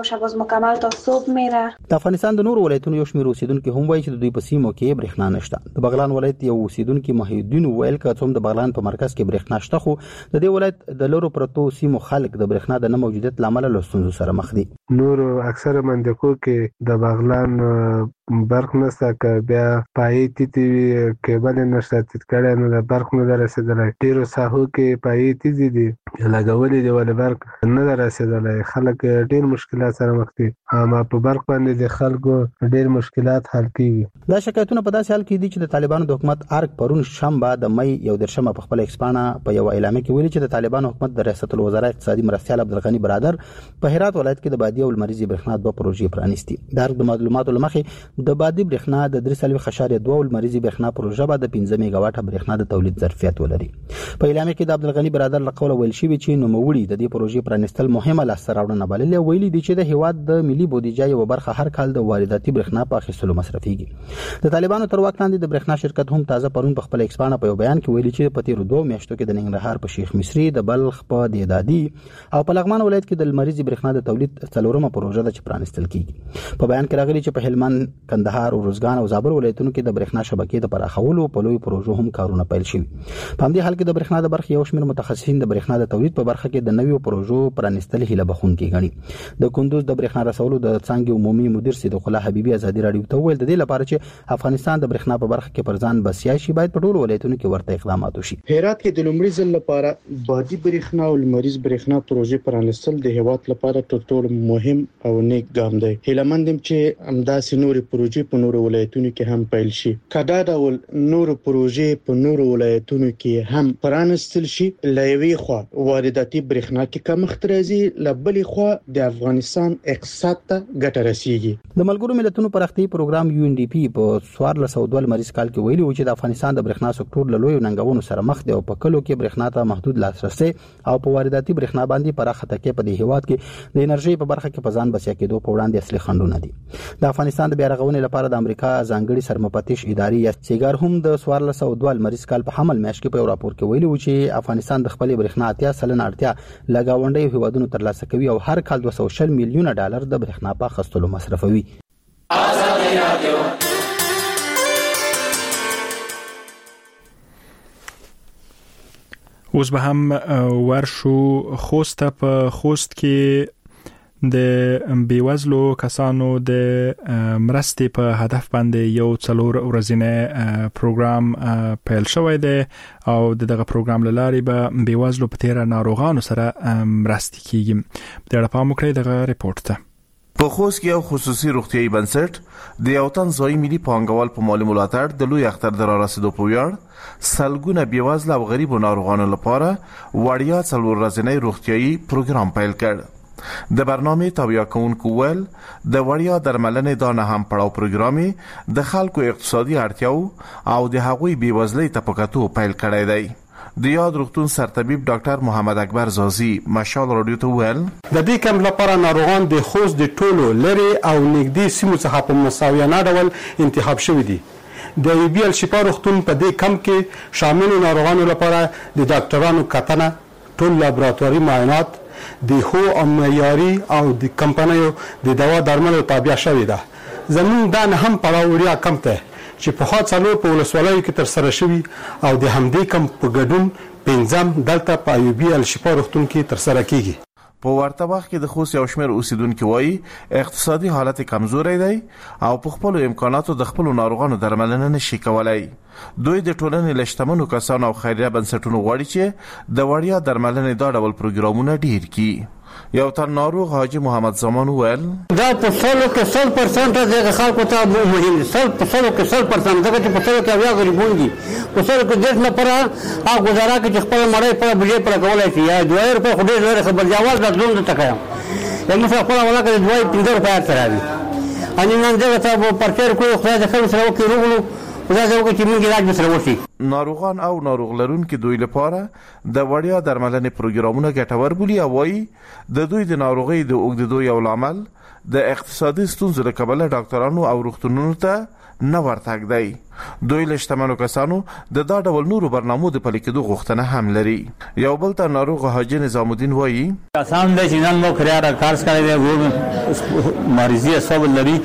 د افغانستان د نور ولایتونو یو شمېر اوسیدونکو هم وایي چې د دوی په سیمو کې برېښنا نشته. د بغلان ولایت یو اوسیدونکو محیدین ویل که څوم د بغلان په مرکز کې برېښنا شته خو د دې ولایت د لورو پرتو سیمو خلک د برېښنا د نه موجودیت لامل له ستونزو سره مخ دي. نور اکثره منطقو کې د بغلان برق نشته که بیا پای تیتی کېبل نشته تیت کړه نو د برق نه رسیدل. ډیرو ساحو کې پای تیزي دي لګولې دی ولې برق نه رسیدلی. خلک ډیر مشکلات سره مخ دي، اما په برق باندې د خلکو ډیر مشکلات حل کیږي. دا شکایتونه په داسې حال کې دي چې د طالبانو د حکومت ارګ پرون شنبه د مې 11 په خپل ایکسپانه په یو اعلامیه کې ویلي چې د طالبانو حکومت د ریاست الوزرا اقتصادي مرستیال عبدالغنی برادر په هرات ولایت کې د بادي او لمریزي برېښنا 2 پروژې پرانیستي. د معلوماتو لمخې د بادي برېښنا د 3.2 لمریزي برېښنا پروژه به د 15 میگاواټه برېښنا د تولید ظرفیت ولري. په اعلامیه کې د عبدالغنی برادر لقول ویل شوی چې نوموړي د دې پروژې پرانیستل مهمه لاسته راوړنه بللې. ویلي دي چې د هیواد د ملي بودیجه یو برخه هر کال د وارداتي برېښنا په اخیستلو مصرفيږي. د طالبانو تر واک لاندې د برېښنا شرکت هم تازه پرون په خپل ایکسپانه په یو بیان کې ویلي چې په تیرو 2 میاشتو کې د ننګرهار په شیخ مصری، د بلخ په دیدادي او په لغمان ولایت کې د لمریزي برېښنا د تولید څلورمه پروژه ده چې پرانیستل کیږي. په بیان کې راغلي چې په هلمند، کندهار، روزګان او زابل ولایتونو کې د برېښنا شبکې د پراخولو په لوی پروژو هم کارونه پیل شوي. په همدې حال کې د برېښنا د برخې یو شمېر متخصصین د برېښنا د تولید په برخه کې د نویو پروژو پرانیستل هیله بخونکي غني. د کندوز د برېښنا رسولو د څنګه عمومي مدیر سید الله حبیبي ازادي راډیو ته ویل د دې لپاره چې افغانستان د برېښنا په برخه کې پر ځان بسیا شي باید په ټولو ولایتونو کې ورته اقدامات وشي. هرات کې د لومړي ځل لپاره بادي برېښنا او لمریز برېښنا پروژې پرانیستل د هیواد لپاره تر ټولو مهم او نیک ګام دی. هیلمندم چې همداسې نورې پروژې په نورو ولایتونو کې هم پیل شي. کدا ډول نورو پروژې په نورو ولایتونو کې هم پرانیستل شي. لوی خو وارداتي برېښنا کې کمښت راځي، لبلې خو د افغانستان اقتصاد ته ګټه رسیږي. د ملګرو ملتونو پرختي پروګرام UNDP په 1402 مریض کال کې ویلي و چې د افغانستان د برېښنا سکتور له لوی ننګونو سره مخ دی او په کلو کې برېښنا ته محدود لاسرسي او په وارداتي برېښنا باندې پراخه تکیه په دې هیواد کې د انرژي په برخه کې په ځان بسیا کېدو په وړاندې اصلي خنډونه دي. د افغانستان د بیا رغونې لپاره د امریکا ځانګړي سرمپتیش ادارې یا سیګار هم د 1402 مریض کال په حمل میاشت کې په راپور کې ویلي و چې افغانستان د خپل برېښنا 80% اړتیا لګاونډي هیوادونو ترلاسه کوي او هر کال 240 میلیونه ډالر د برېښنا په اخیستلو مصرفوي. اوس به هم ورشو خوست په خوست کې د بیوزلو کسانو د مرستې په هدف باندې یو 4 ورځې پروګرام پیل شوی دی او دغه پروګرام لاري به بیوزلو په تیر ناروغانو سره مرستې کیږي. د اړه پام وکړئ دغه ریپورت ته. په خوست کې یو خصوصي روغتيایي بنسټ د یو تن ځای ملي پانګوال په مالی ملاتړ د لوی اختر د رارسیدو په ویاړ سلګونه بیوزله او غریبو ناروغانو لپاره وړیا 4 ورځې روغتيایي پروګرام پیل کړ. د برنامه تابع کونکو ول د وړیا درملنې دا نه هم پړاو پروګرامي د خلکو اقتصادي اړتیاو او د هغوی بیوزلۍ ته پکاتو پیل کړی دی. د یاد روغتون سرطبیب ډاکټر محمد اکبر زازی مشال رادیو ته ویل د دې کم لپاره ناروغان د خوست د ټولو لري او نږدې سیمو څخه په مساویانه ډول انتخاب شوي دي. د ایبیل شفا روغتون په دې کم کې شامل ناروغانو لپاره د ډاکټرانو کتنه، ټول لابراتواري معاینات، د خو او معیاري او د کمپنیو د دوا درملو تابع شوی ده. زمون دا نه هم پړاوړیا کم ته چې په خاص څلور په ولسوالۍ کې تر سره شوی او د همدې کم په ګډون پنځم دلته په ایوبي الشفا روغتون کې تر سره کیږي. په ورته وخت کې د خوست یو شمېر اوسیدونکو وایي اقتصادي حالت کمزوري دی او په خپل امکاناتو د خپل ناروغانو درملنه نشي کولای. دوی د ټولنې لشتمنو کسانو او خیریه بنسټونو غواړي چې د وړیا درملنې دا ډول پروګرامونه ډیر کړي. یو تر ناروغ حاجی محمد زمان ویل دا په سلو کې 100% د خلکو ته مهم دي. په سلو کې 100% دغه په سلو کې بیا غریبون دي. په سلو کې د لپاره هغه گزاره کې خپل مړی په بجې پر کولای شي یا دوی په خو ډېر خبر جواز درلود ته کوم. یمه څه خپل ولا کې دوی 15 روپیا سره دي. ان نن دغه ته پرچر کوی خدای د خلکو سره وکړو خدای دې وکړي چې موږ علاج سره وشي. ناروغان او ناروغ لرونکو دوی لپاره د وړیا درملنې پروګرامونه ګټور بولي او وايي د دوی د ناروغي د اوږدېدو یو لامل د اقتصادي ستونزو له کبله ډاکټرانو او روغتونونو ته نه ورتګ دی. دوی لشتمنو کسانو د دا ډول نورو برنامو د پلي کېدو غوښتنه هم لري. یو بل ته ناروغ حاجی نظام الدین وایي آسان دی چې نن مو خریار کارس کړی دی ګور مریضي سبب لري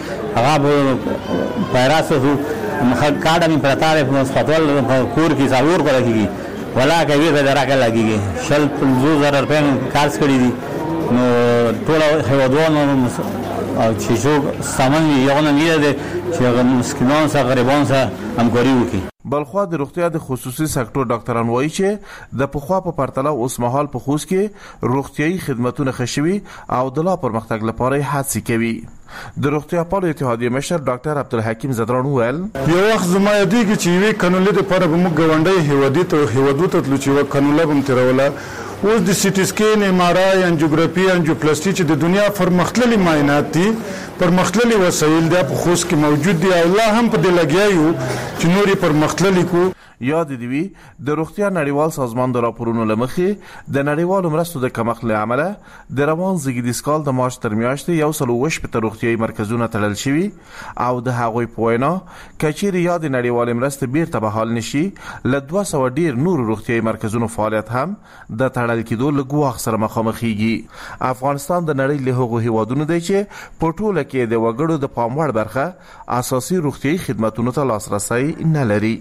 هغه پیراسو کارډ می پرتاره په هسپتال کور کې ضرور کوي ولا کوي به دراکه لګيږي شل 5000 روپے کارس کړی دي نو ټول هیوادونو او چې څوک سامان یو نه دی چې مسکینان سره غریبان سره همکاري وکړي. بلخوا د روغتیا د خصوصي سکتور ډاکټران وایي چې د پخوا په پرتله اوس مهال په خوست کې روغتيایي خدماتونه خشوي او د لا پرمختګ لپاره هڅې کوي. د روغتیا پالو اتحادیې مشر ډاکټر عبدالحکیم زدران وویل یو وخت زما یادېږي چې یوې کانولې لپاره به موږ ګاونډي هیوادو ته تلو چې یوه کانوله به م تېروله. اوس د سي ټي سکین ایم آر آی انجیوګرافي انجیوپلاسټي چې د دنیا پرمختللي معاینات دي پرمختللي وسایل د په خوست کې موجود دي او لا هم په دې لګیا یو چې نوري پرمختللي کو. یاد دی وی د روغتیا نړیوال سازمان د راپورونو لمخې د نړیوالو مرستو د کمښت له امله د روان زیږدیز کال د مارچ تر میاشتې 120 روغتیايي مرکزونه تړل شوي او د هغوی په وینا کچېرې یا د نړیوال مرستې بیرته بحال نشي له 200 ډیر نور روغتیايي مرکزونو فعالیت هم د تړل کېدو له ګواښ سره مخامخېږي. افغانستان د نړۍ له هغو هیوادونو دی چې په ټوله کې د وګړو د پام وړ برخه اساسي روغتیايي خدماتو ته لاسرسي نه لري.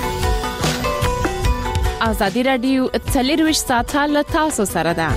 ازادي رادیو 24 ساعته له تاسو سره ده.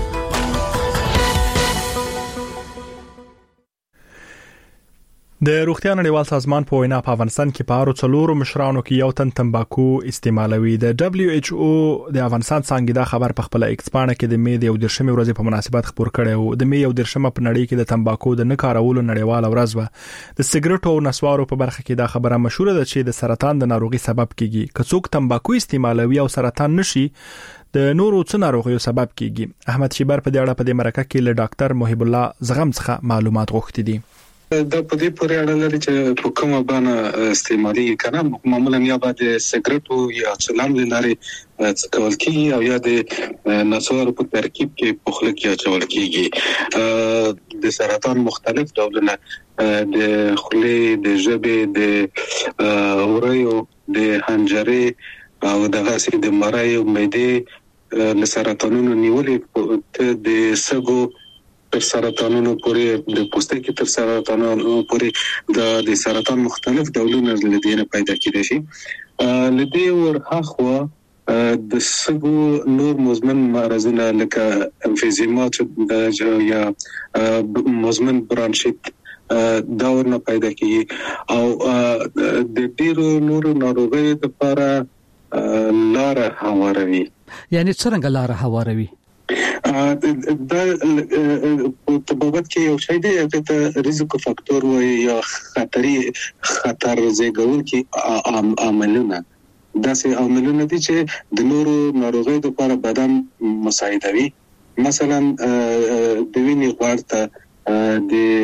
د روغتیا نړیوال سازمان په وینا په افغانستان کې په اړو څلورو مشرانو کې یو تن تمباکو استعمالوي. د دبليو ایچ او د افغانستان څنګه دا خبر په خپل ایکسپانه کې د می د 13 ورځې په مناسبت خبر کړی او د می 13 په نړۍ کې د تمباکو د نه کارولو نړیوال ورځ و. د سیګریټو او نسوارو په برخه کې دا خبره مشهوره ده چې د سرطان د ناروغي سبب کیږي. که څوک تمباکو استعمالوي او سرطان نشي د نورو څه ناروغیو سبب کیږي. احمد شیبر په دې اړه په دې مرکه کې له ډاکټر محب الله زغم څخه معلومات غوښتي دي. دا په دې پورې اړه لري چې په کومه باندې استعمالي کنه معمولا یا بعد سیګریټو یا چلم لري څکول کیږي او یا د نسوارو په ترکیب کې پخله کې اچول کیږي. د سرطان مختلف ډولونه د خولې د ژبې د اوريو د حنجرې او د غاښ د مرای او معدې له سرطانونو نیولې د سګو تر سرطانونو پورې د پوستکي تر سرطانونو پورې د سرطان مختلف ډولونه لدينه پیدا کیدي شي. لدی ورخوا د سګو نور مزمن مرزونه لکه امفیزیما یا مزمن برانشیت دا ورنه پیدا کیږي او د ډیرو نور ناروغیو لپاره لار هواروي. یعنی څنګه لار هواروي؟ دا طبابت کې یو شی دی چې ریسک فاکتور وي یا خطر زیږون کې عاملونه داسې عاملونه دي چې د نورو ناروغیو لپاره بدن مساعدوي. مثلا د وینې غوړ ته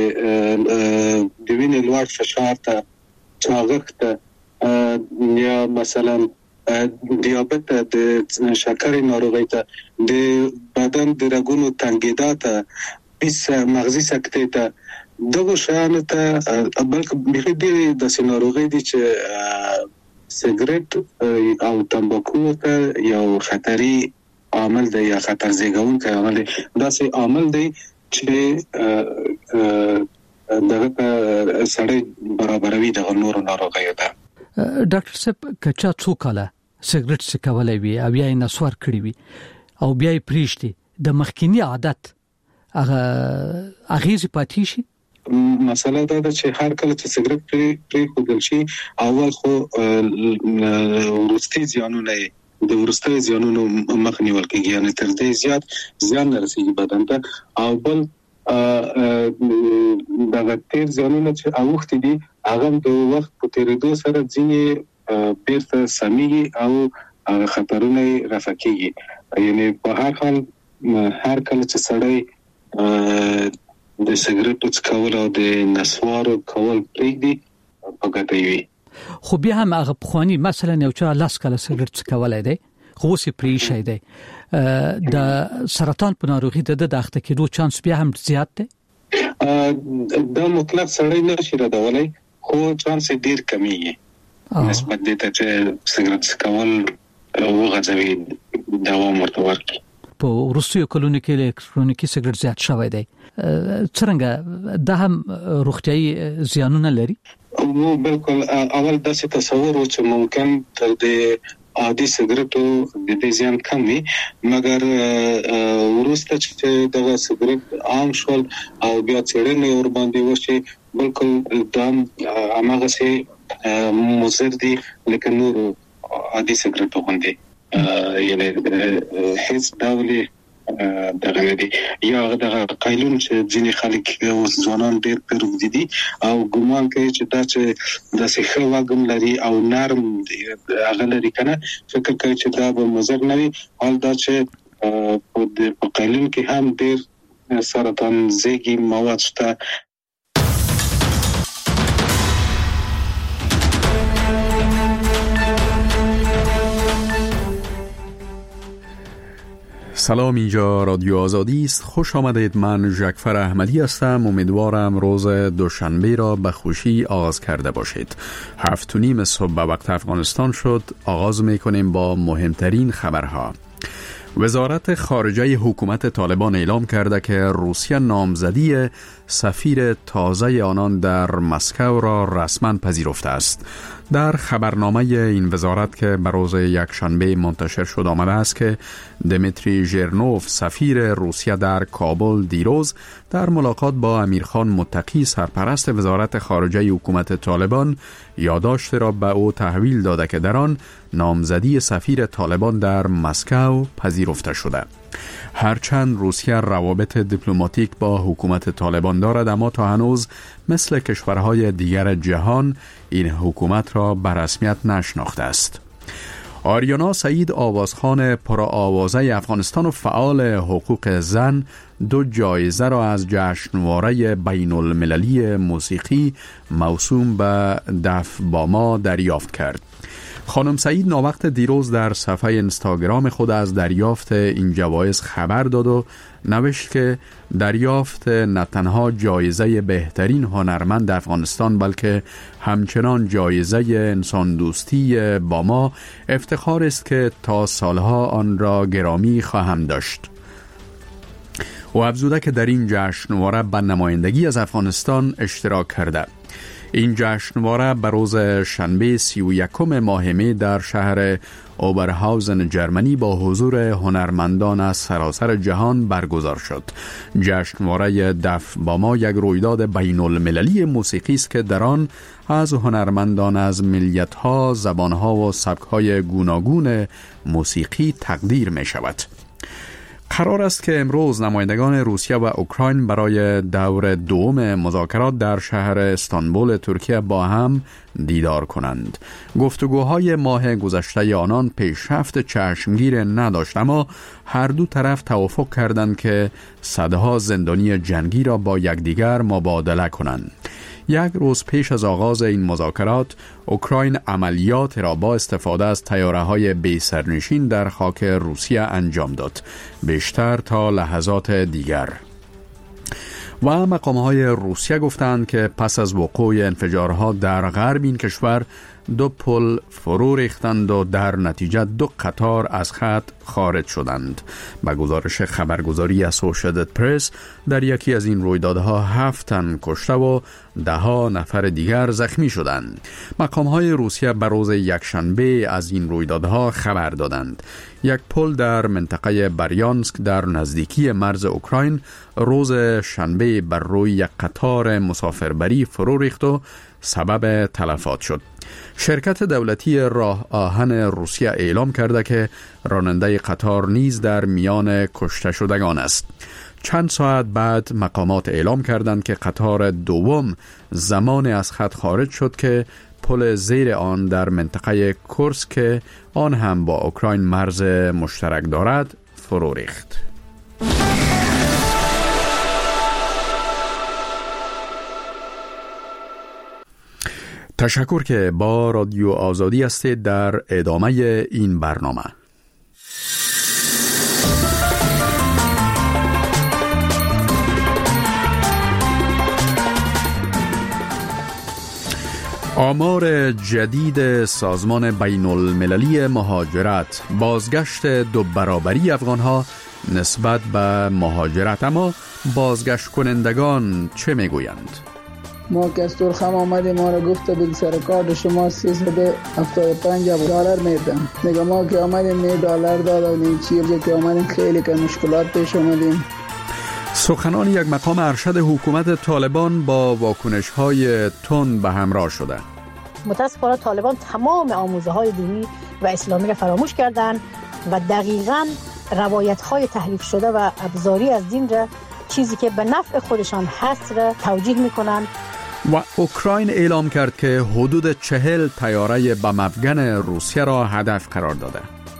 د وینې لوړ فشار ته چاغښت ته یا مثلا دیابت د شکر ناروغي ته د بدن د رګونو تنګیدا ته بیس مغزي سکتې ته دغه شان ته بلکې د د ناروغي دي چې سیګریټ او تمباکو ته یو خطري عامل دی یا خطر زیږونکی عامل دی. دا سه عامل دی چې دغه سړی برابروي د نورو ناروغیو ته. ډاکټر صاحب کچا څوکاله سیګریټ څکولای وي او یا نسوار کړی وي او بیا یې پریشتي د مخکینی عادت هغه اغیز پاتې شي. مسله دا ده چې هر کله چې سیګریټ پری خودل شي اول خو ورستي زیانونه د ورستي زیانونو مخنیول کېږي یعنی تر دې زیات زیان رسیږي بدن ته او بل دا تیر زیانونه چې اوخت دي هغه د وخت په تیریدو سره ځینې بیرته سميږي او خطرونه رفع کیږي. یعنی په هر حال هر کله چې سړی د سیګریټو څکول او د نسوارو کول پریږدي په ګټه وي. خو بیا هم هغه پخوانی مثلا یو چا لاس کله سیګریټ څکولای دی خو سي پریشي دی د سرطان په ناروغي د اخته کېدو چانس بیا هم زیات دی. دا مطلق سړی نشي ردولای خو چانس ډیر کمیږي نسبت دې ته چې سیګریټ څکول وغځوي دوام ورته ورکړي. په روسیو کلونو کې الکترونیکي سیګریټ زیات شوی دی. څنګه دا هم روغتيایي زیانونه لري؟ بالکل اول داسې تصور و چې ممکن تر دې عادي سیګریټو د دې زیان کم وي مګر ورسته چې دغه سیګریټ عام شول او بیا څېړنې ور باندې وشي بالکل دام هغه سي مضر دي لکه نور عادي سیګریټو باندې یعنی هیڅ ډول دغه دی یا دغه قایلون چې ځینې خلک او ځوانان ډېر پرود دي او ګومان کوي چې دا چې د سیخه واګم لري او نرم هغه لري کنه فکر کوي چې دا به مضر نه وي حال دا چې په قایلون کې هم ډېر سرطان زیږي مواد شته. سلام، اینجا رادیو آزادی است. خوش آمدید. من ژکفر احمدی هستم. امیدوارم روز دوشنبه را به خوشی آغاز کرده باشید. 7:30 صبح به وقت افغانستان شد. آغاز میکنیم با مهمترین خبرها. وزارت خارجه حکومت طالبان اعلام کرده که روسیه نامزدی سفیر تازه آنان در مسکو را رسما پذیرفته است. در خبرنامه این وزارت که به روز یکشنبه منتشر شد آمده است که دمیتری ژرنوف سفیر روسیه در کابل دیروز در ملاقات با امیرخان متقی سرپرست وزارت خارجه حکومت طالبان یادداشت را به او تحویل داده که در آن نامزدی سفیر طالبان در مسکو پذیرفته شده. هرچند روسیه روابط دیپلماتیک با حکومت طالبان دارد، اما تا هنوز مثل کشورهای دیگر جهان این حکومت را به رسمیت نشناخته است. آریانا سعید آوازخوان پرآوازه افغانستان و فعال حقوق زن 2 جایزه را از جشنواره بین المللی موسیقی موسوم به دف باما دریافت کرد. خانم سعید ناوقت دیروز در صفحه اینستاگرام خود از دریافت این جوایز خبر داد و نوشت که دریافت نه تنها جایزه بهترین هنرمند افغانستان بلکه همچنان جایزه انسان دوستی باما افتخار است که تا سالها آن را گرامی خواهم داشت. و افزوده که در این جشنواره به نمایندگی از افغانستان اشتراک کرده. این جشنواره به روز شنبه 31 ماه می در شهر اوبرهاوزن جرمنی با حضور هنرمندان از سراسر جهان برگزار شد. جشنواره دف باما یک رویداد بین المللی موسیقی است که در آن از هنرمندان از ملیت‌ها، زبان‌ها و سبک‌های گوناگون موسیقی تقدیر می شود. قرار است که امروز نمایندگان روسیه و اوکراین برای دور دوم مذاکرات در شهر استانبول ترکیه با هم دیدار کنند. گفتگوهای ماه گذشته آنان پیشرفت چشمگیر نداشت، اما هر دو طرف توافق کردند که صدها زندانی جنگی را با یکدیگر مبادله کنند. یک روز پیش از آغاز این مذاکرات، اوکراین عملیات را با استفاده از طیاره‌های بی سرنشین در خاک روسیه انجام داد، بیشتر تا لحظات دیگر. و مقام‌های روسیه گفتند که پس از وقوع انفجارها در غرب این کشور 2 پل فرو ریختند و در نتیجه 2 قطار از خط خارج شدند. به گزارش خبرگزاری اسوسییتد پرس در یکی از این رویدادها 7 تن کشته و 10 نفر دیگر زخمی شدند. مقام‌های روسیه به روز یکشنبه از این رویدادها خبر دادند. یک پل در منطقه بریانسک در نزدیکی مرز اوکراین روز شنبه بر روی یک قطار مسافربری فرو ریخت و سبب تلفات شد. شرکت دولتی راه آهن روسیه اعلام کرده که راننده قطار نیز در میان کشته شدگان است. چند ساعت بعد مقامات اعلام کردند که قطار دوم زمان از خط خارج شد که پل زیر آن در منطقه کورسک که آن هم با اوکراین مرز مشترک دارد فرو ریخت. تشکر که با رادیو آزادی هستید در ادامه این برنامه. آمار جدید سازمان بین المللی مهاجرت بازگشت 2 برابری افغانها نسبت به مهاجرت، اما بازگشت کنندگان چه میگویند؟ ما که از ترخم آمدیم ما را گفته بود سر کارت شما 375 دلار میدم. دیگه ما که آمدیم $1 داد و نیم چیزی که آمدیم خیلی که مشکلات پیش آمدیم. سخنان یک مقام ارشد حکومت طالبان با واکنش‌های تند به همراه شده. متاسفانه طالبان تمام آموزه‌های دینی و اسلامی را فراموش کردند و دقیقاً روایت‌های تحریف شده و ابزاری از دین را، چیزی که به نفع خودشان هست، را توجیه می‌کنند. و اوکراین اعلام کرد که حدود 40 طیاره بم افغان روسیه را هدف قرار داده.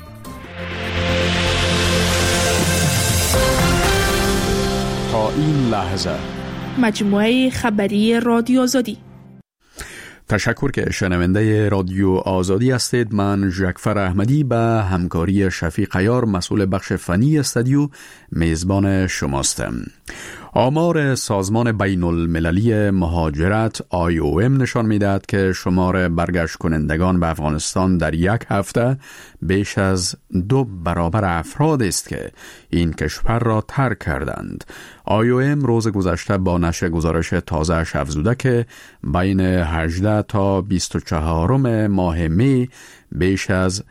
تا این لحظه مجموعه خبری رادیو آزادی. تشکر که شنونده رادیو آزادی هستید. من جعفر احمدی به همکاری شفیق عیار مسئول بخش فنی استودیو میزبان شماستم. آمار سازمان بین المللی مهاجرت IOM نشان می‌دهد که شمار برگشت کنندگان به افغانستان در یک هفته بیش از 2 برابر افراد است که این کشور را ترک کردند. IOM روز گذشته با نشر گزارش تازه‌اش افزوده که بین 18 تا 24 ماه می بیش از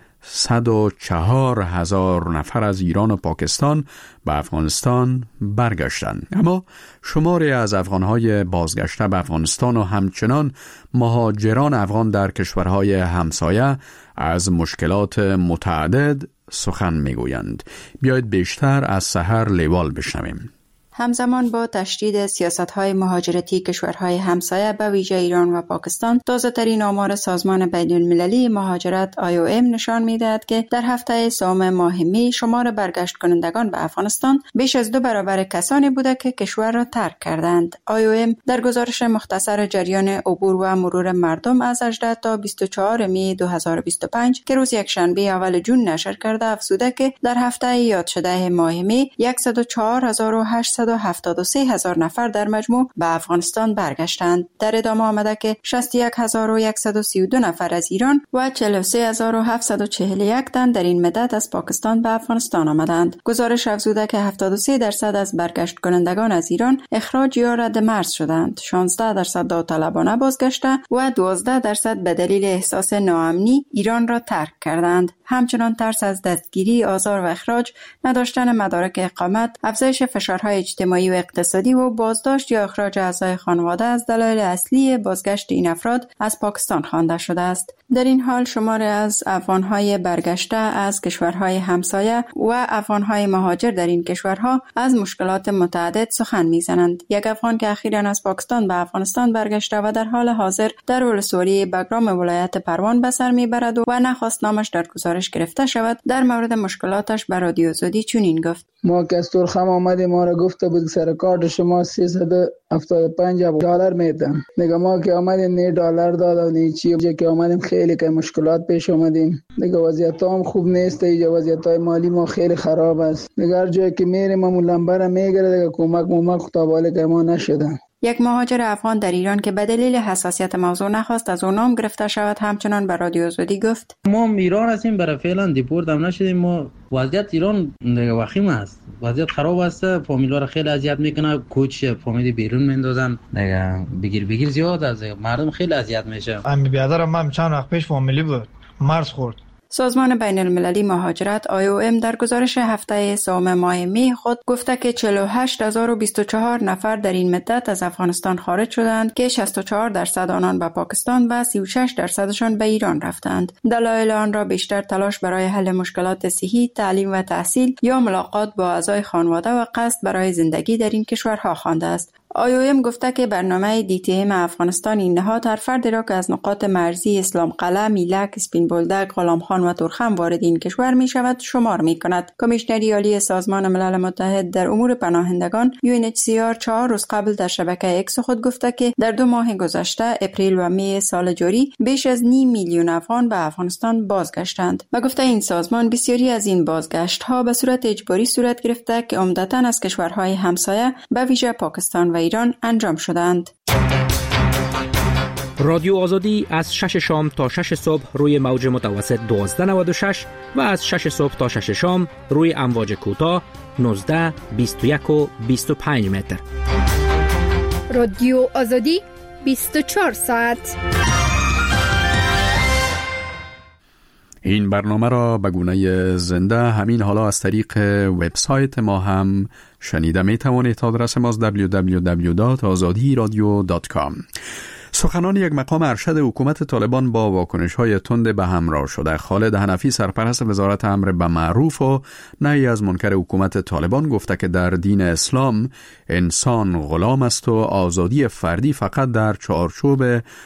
104,000 نفر از ایران و پاکستان به افغانستان برگشتند. اما شماری از افغانهای بازگشته به افغانستان و همچنان مهاجران افغان در کشورهای همسایه از مشکلات متعدد سخن میگویند. بیایید بیشتر از سحر لیوال بشنویم. همزمان با تشدید سیاست‌های مهاجرتی کشورهای همسایه به ویژه ایران و پاکستان، تازه‌ترین آمار سازمان بین‌المللی مهاجرت IOM نشان می‌دهد که در هفته سوم ماه می شمار برگشت کنندگان به افغانستان بیش از 2 برابر کسانی بوده که کشور را ترک کردند. IOM در گزارش مختصر جریان عبور و مرور مردم از 18 تا 24 می 2025 که روز یکشنبه اول جون نشر کرده افزوده که در هفته یاد شده ماه می 104,873 هزار نفر در مجموع به افغانستان برگشتند. در ادامه آمده که 61,132 نفر از ایران و 43,741 تن در این مدت از پاکستان به افغانستان آمدند. گزارش افزوده که 73% از برگشت کنندگان از ایران اخراج یا رد مرز شدند، 16% داوطلبانه بازگشته و 12% به دلیل احساس ناامنی ایران را ترک کردند. همچنان ترس از دستگیری، آزار و اخراج، نداشتن مدارک اقامت، افزایش فشارهای اجتماعی و اقتصادی و بازداشت یا اخراج اعضای خانواده از دلایل اصلی بازگشت این افراد از پاکستان خوانده شده است. در این حال شمار از افغانهای برگشته از کشورهای همسایه و افغانهای مهاجر در این کشورها از مشکلات متعدد سخن میزنند. یک افغان که اخیراً از پاکستان به افغانستان برگشته و در حال حاضر در ولسوالی بگرام ولایت پروان به سر میبرد و نخواست نامش در گزارش گرفته شود، در مورد مشکلاتش به رادیو آزادی چنین گفت: ما که از ترخم آمدیم ما را گفته بود سر کارت شما 375 دلار میدم. دیگه ما که آمدیم $1 داد و نیم چیزی که آمدیم خیلی که مشکلات پیش آمدیم. دیگه وضعیت هم خوب نیست، دیگه وضعیت های مالی ما خیلی خراب است. دیگه هر جایی که میریم همون لمبر میگیره، دیگه کمک خداباله که ما نشدن. یک مهاجر افغان در ایران که به دلیل حساسیت موضوع نخواست از اون نام گرفته شود همچنان به رادیو آزادی گفت: ما ایران هستیم، برای فعلا دیپورت هم نشدیم. ما وضعیت ایران دیگه وخیم است، وضعیت خراب است، فامیل‌ها را خیلی اذیت میکنه، کوچ فامیلی بیرون میندازن، دیگه بگیر زیاد است، مردم خیلی اذیت میشه. امی برادرم من چند وقت پیش فامیلی بود مرز خورد. سازمان بین المللی مهاجرت IOM در گزارش هفته سوم ماه می خود گفته که 48,024 نفر در این مدت از افغانستان خارج شدند که 64% آنان به پاکستان و 36% به ایران رفتند. دلایل آن را بیشتر تلاش برای حل مشکلات صحی، تعلیم و تحصیل یا ملاقات با اعضای خانواده و قصد برای زندگی در این کشورها خوانده است. IOM گفته که برنامه DTM افغانستان این نهاد هر فردی را که از نقاط مرزی اسلام قلعه، میلک، اسپین بولدک، غلامخان و ترخم وارد این کشور می شود شمار می کند. کمیشنری عالی سازمان ملل متحد در امور پناهندگان UNHCR 4 روز قبل در شبکه اکس خود گفته که در 2 ماه گذشته اپریل و می سال جاری بیش از 5 میلیون افغان به افغانستان بازگشتند. و گفته این سازمان بسیاری از این بازگشت ها به صورت اجباری صورت گرفته که عمدتاً از کشورهای همسایه به ویژه پاکستان و ایران انجام شدند. رادیو آزادی از 6 شام تا 6 صبح روی موج متوسط 1296 و از 6 صبح تا 6 شام روی امواج کوتاه 19، 21 و 25 متر. رادیو آزادی 24 ساعت. این برنامه را به گونه زنده همین حالا از طریق وبسایت ما هم شنیده می توانید. آدرس ما www.azadiradio.com. سخنان یک مقام ارشد حکومت طالبان با واکنش‌های تند به همراه شده. خالد حنفی سرپرست وزارت امر به معروف و نهی از منکر حکومت طالبان گفته که در دین اسلام انسان غلام است و آزادی فردی فقط در چارچوب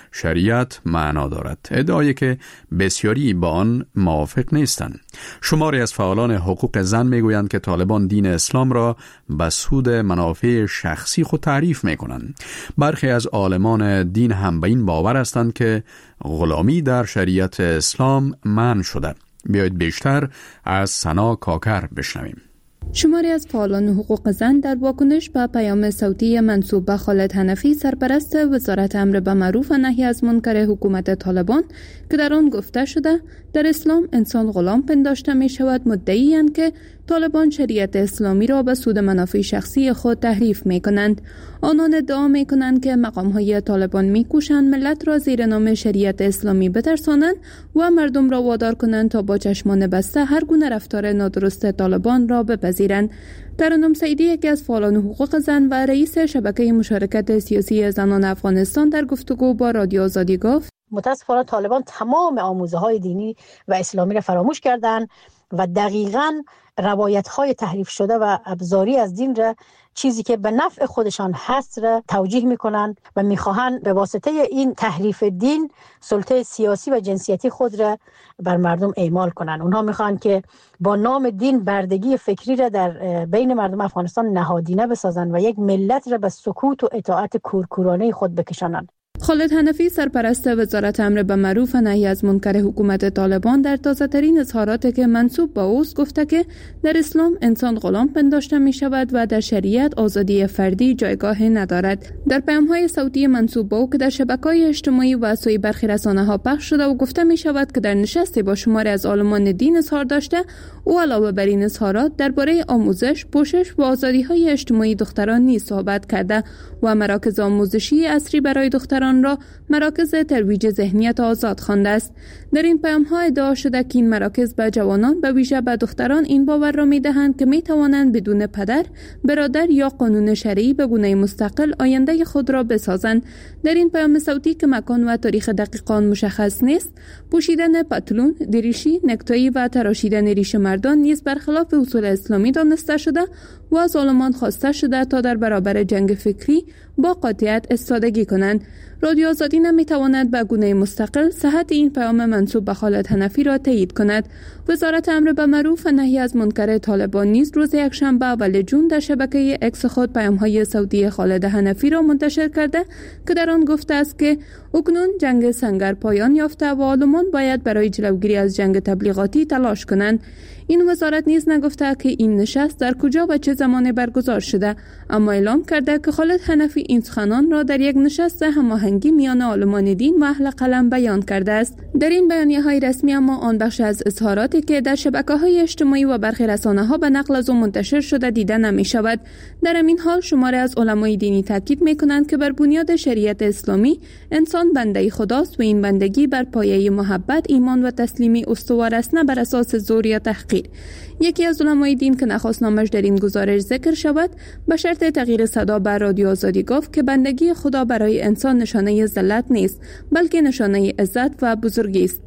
شریعت معنا دارد. ادعایی که بسیاری با آن موافق نیستند. شماری از فعالان حقوق زن میگویند که طالبان دین اسلام را به سود منافع شخصی خود تعریف میکنند. برخی از عالمان دین هم به این باور هستند که غلامی در شریعت اسلام منع شده. بیایید بیشتر از سنا کاکر بشنویم. شماری از فعالان حقوق زن در واکنش به پیام صوتی منسوب به خالد حنفی سرپرست وزارت امر به معروف و نهی از منکر حکومت طالبان که در آن گفته شده در اسلام انسان غلام پنداشته می شود مدعی اند که طالبان شریعت اسلامی را به سود منافع شخصی خود تحریف می کنند. آنان ادعا می کنند که مقام های طالبان می کوشند ملت را زیر نام شریعت اسلامی بترسانند و مردم را وادار کنند تا با چشمان بسته هر گونه رفتار نادرست طالبان را بپذیرند. ترنم سعیدی یکی از فعالان حقوق زن و رئیس شبکه مشارکت سیاسی زنان افغانستان در گفتگو با رادیو آزادی گفت: متاسفانه طالبان تمام آموزه‌های دینی و اسلامی را فراموش کردند و دقیقاً روایت‌های تحریف شده و ابزاری از دین را، چیزی که به نفع خودشان هست، را توجیه می‌کنند و می‌خواهند به واسطه این تحریف دین سلطه سیاسی و جنسیتی خود را بر مردم اعمال کنند. اونها می‌خواهند که با نام دین بردگی فکری را در بین مردم افغانستان نهادینه بسازند و یک ملت را به سکوت و اطاعت کورکورانه خود بکشانند. خالد حنفی سرپرست وزارت امر به معروف و نهی از منکر حکومت طالبان در تازه‌ترین اظهاراتی که منسوب به اوست گفته که در اسلام انسان غلام پنداشته می شود و در شریعت آزادی فردی جایگاهی ندارد. در پیام‌های صوتی منسوب به او که در شبکه‌های اجتماعی و سوی برخی رسانه‌ها پخش شده و گفته می شود که در نشستی با شماری از عالمان دین اظهار داشته، او علاوه بر این اظهارات درباره آموزش، پوشش و آزادی‌های اجتماعی دختران نیز صحبت کرده و مراکز آموزشی عصری برای دختران را مراکز ترویج ذهنیت آزاد خوانده است. در این پیام‌ها ادعا شده که این مراکز به جوانان به ویژه به دختران این باور را می‌دهند که می‌توانند بدون پدر، برادر یا قانون شرعی به گونه مستقل آینده خود را بسازند. در این پیام صوتی که مکان و تاریخ دقیقاً مشخص نیست، پوشیدن پتلون، دریشی، نکتایی و تراشیدن ریش مردان نیز برخلاف اصول اسلامی دانسته شده و از عالمان خواسته شده تا در برابر جنگ فکری با قاطعیت ایستادگی کنند. رادیو آزادی نمیتواند به گونه مستقل صحت این پیام منسوب به خالد حنفی را تایید کند. وزارت امر به معروف و نهی از منکر طالبان نیز روز یکشنبه اول جون در شبکه اکس خود پیام‌های صوتی خالد حنفی را منتشر کرده که در آن گفته است که اکنون جنگ سنگر پایان یافته و عالمان باید برای جلوگیری از جنگ تبلیغاتی تلاش کنند. این وزارت نیز نگفته که این نشست در کجا و چه زمانی برگزار شده، اما اعلام کرده که خالد حنفی این سخنان را در یک نشست هماهنگی میان عالمان دین و اهل قلم بیان کرده است. در این بیانیه‌های رسمی اما آن بخش از اظهاراتی که در شبکه‌های اجتماعی و برخی رسانه‌ها به نقل از او منتشر شده دیده نمی‌شود. در این حال شماری از علمای دینی تاکید می‌کنند که بر بنیاد شریعت اسلامی انسان بنده خداست و این بندگی بر پایه محبت، ایمان و تسلیمی استوار است، نه بر اساس زور یا تحقیر. یکی از علمای دین که نخواست نامش در این گزارش ذکر شود، به شرط تغییر صدا بر رادیو آزادی گفت که بندگی خدا برای انسان نشانه ذلت نیست، بلکه نشانه عزت و بزرگی است.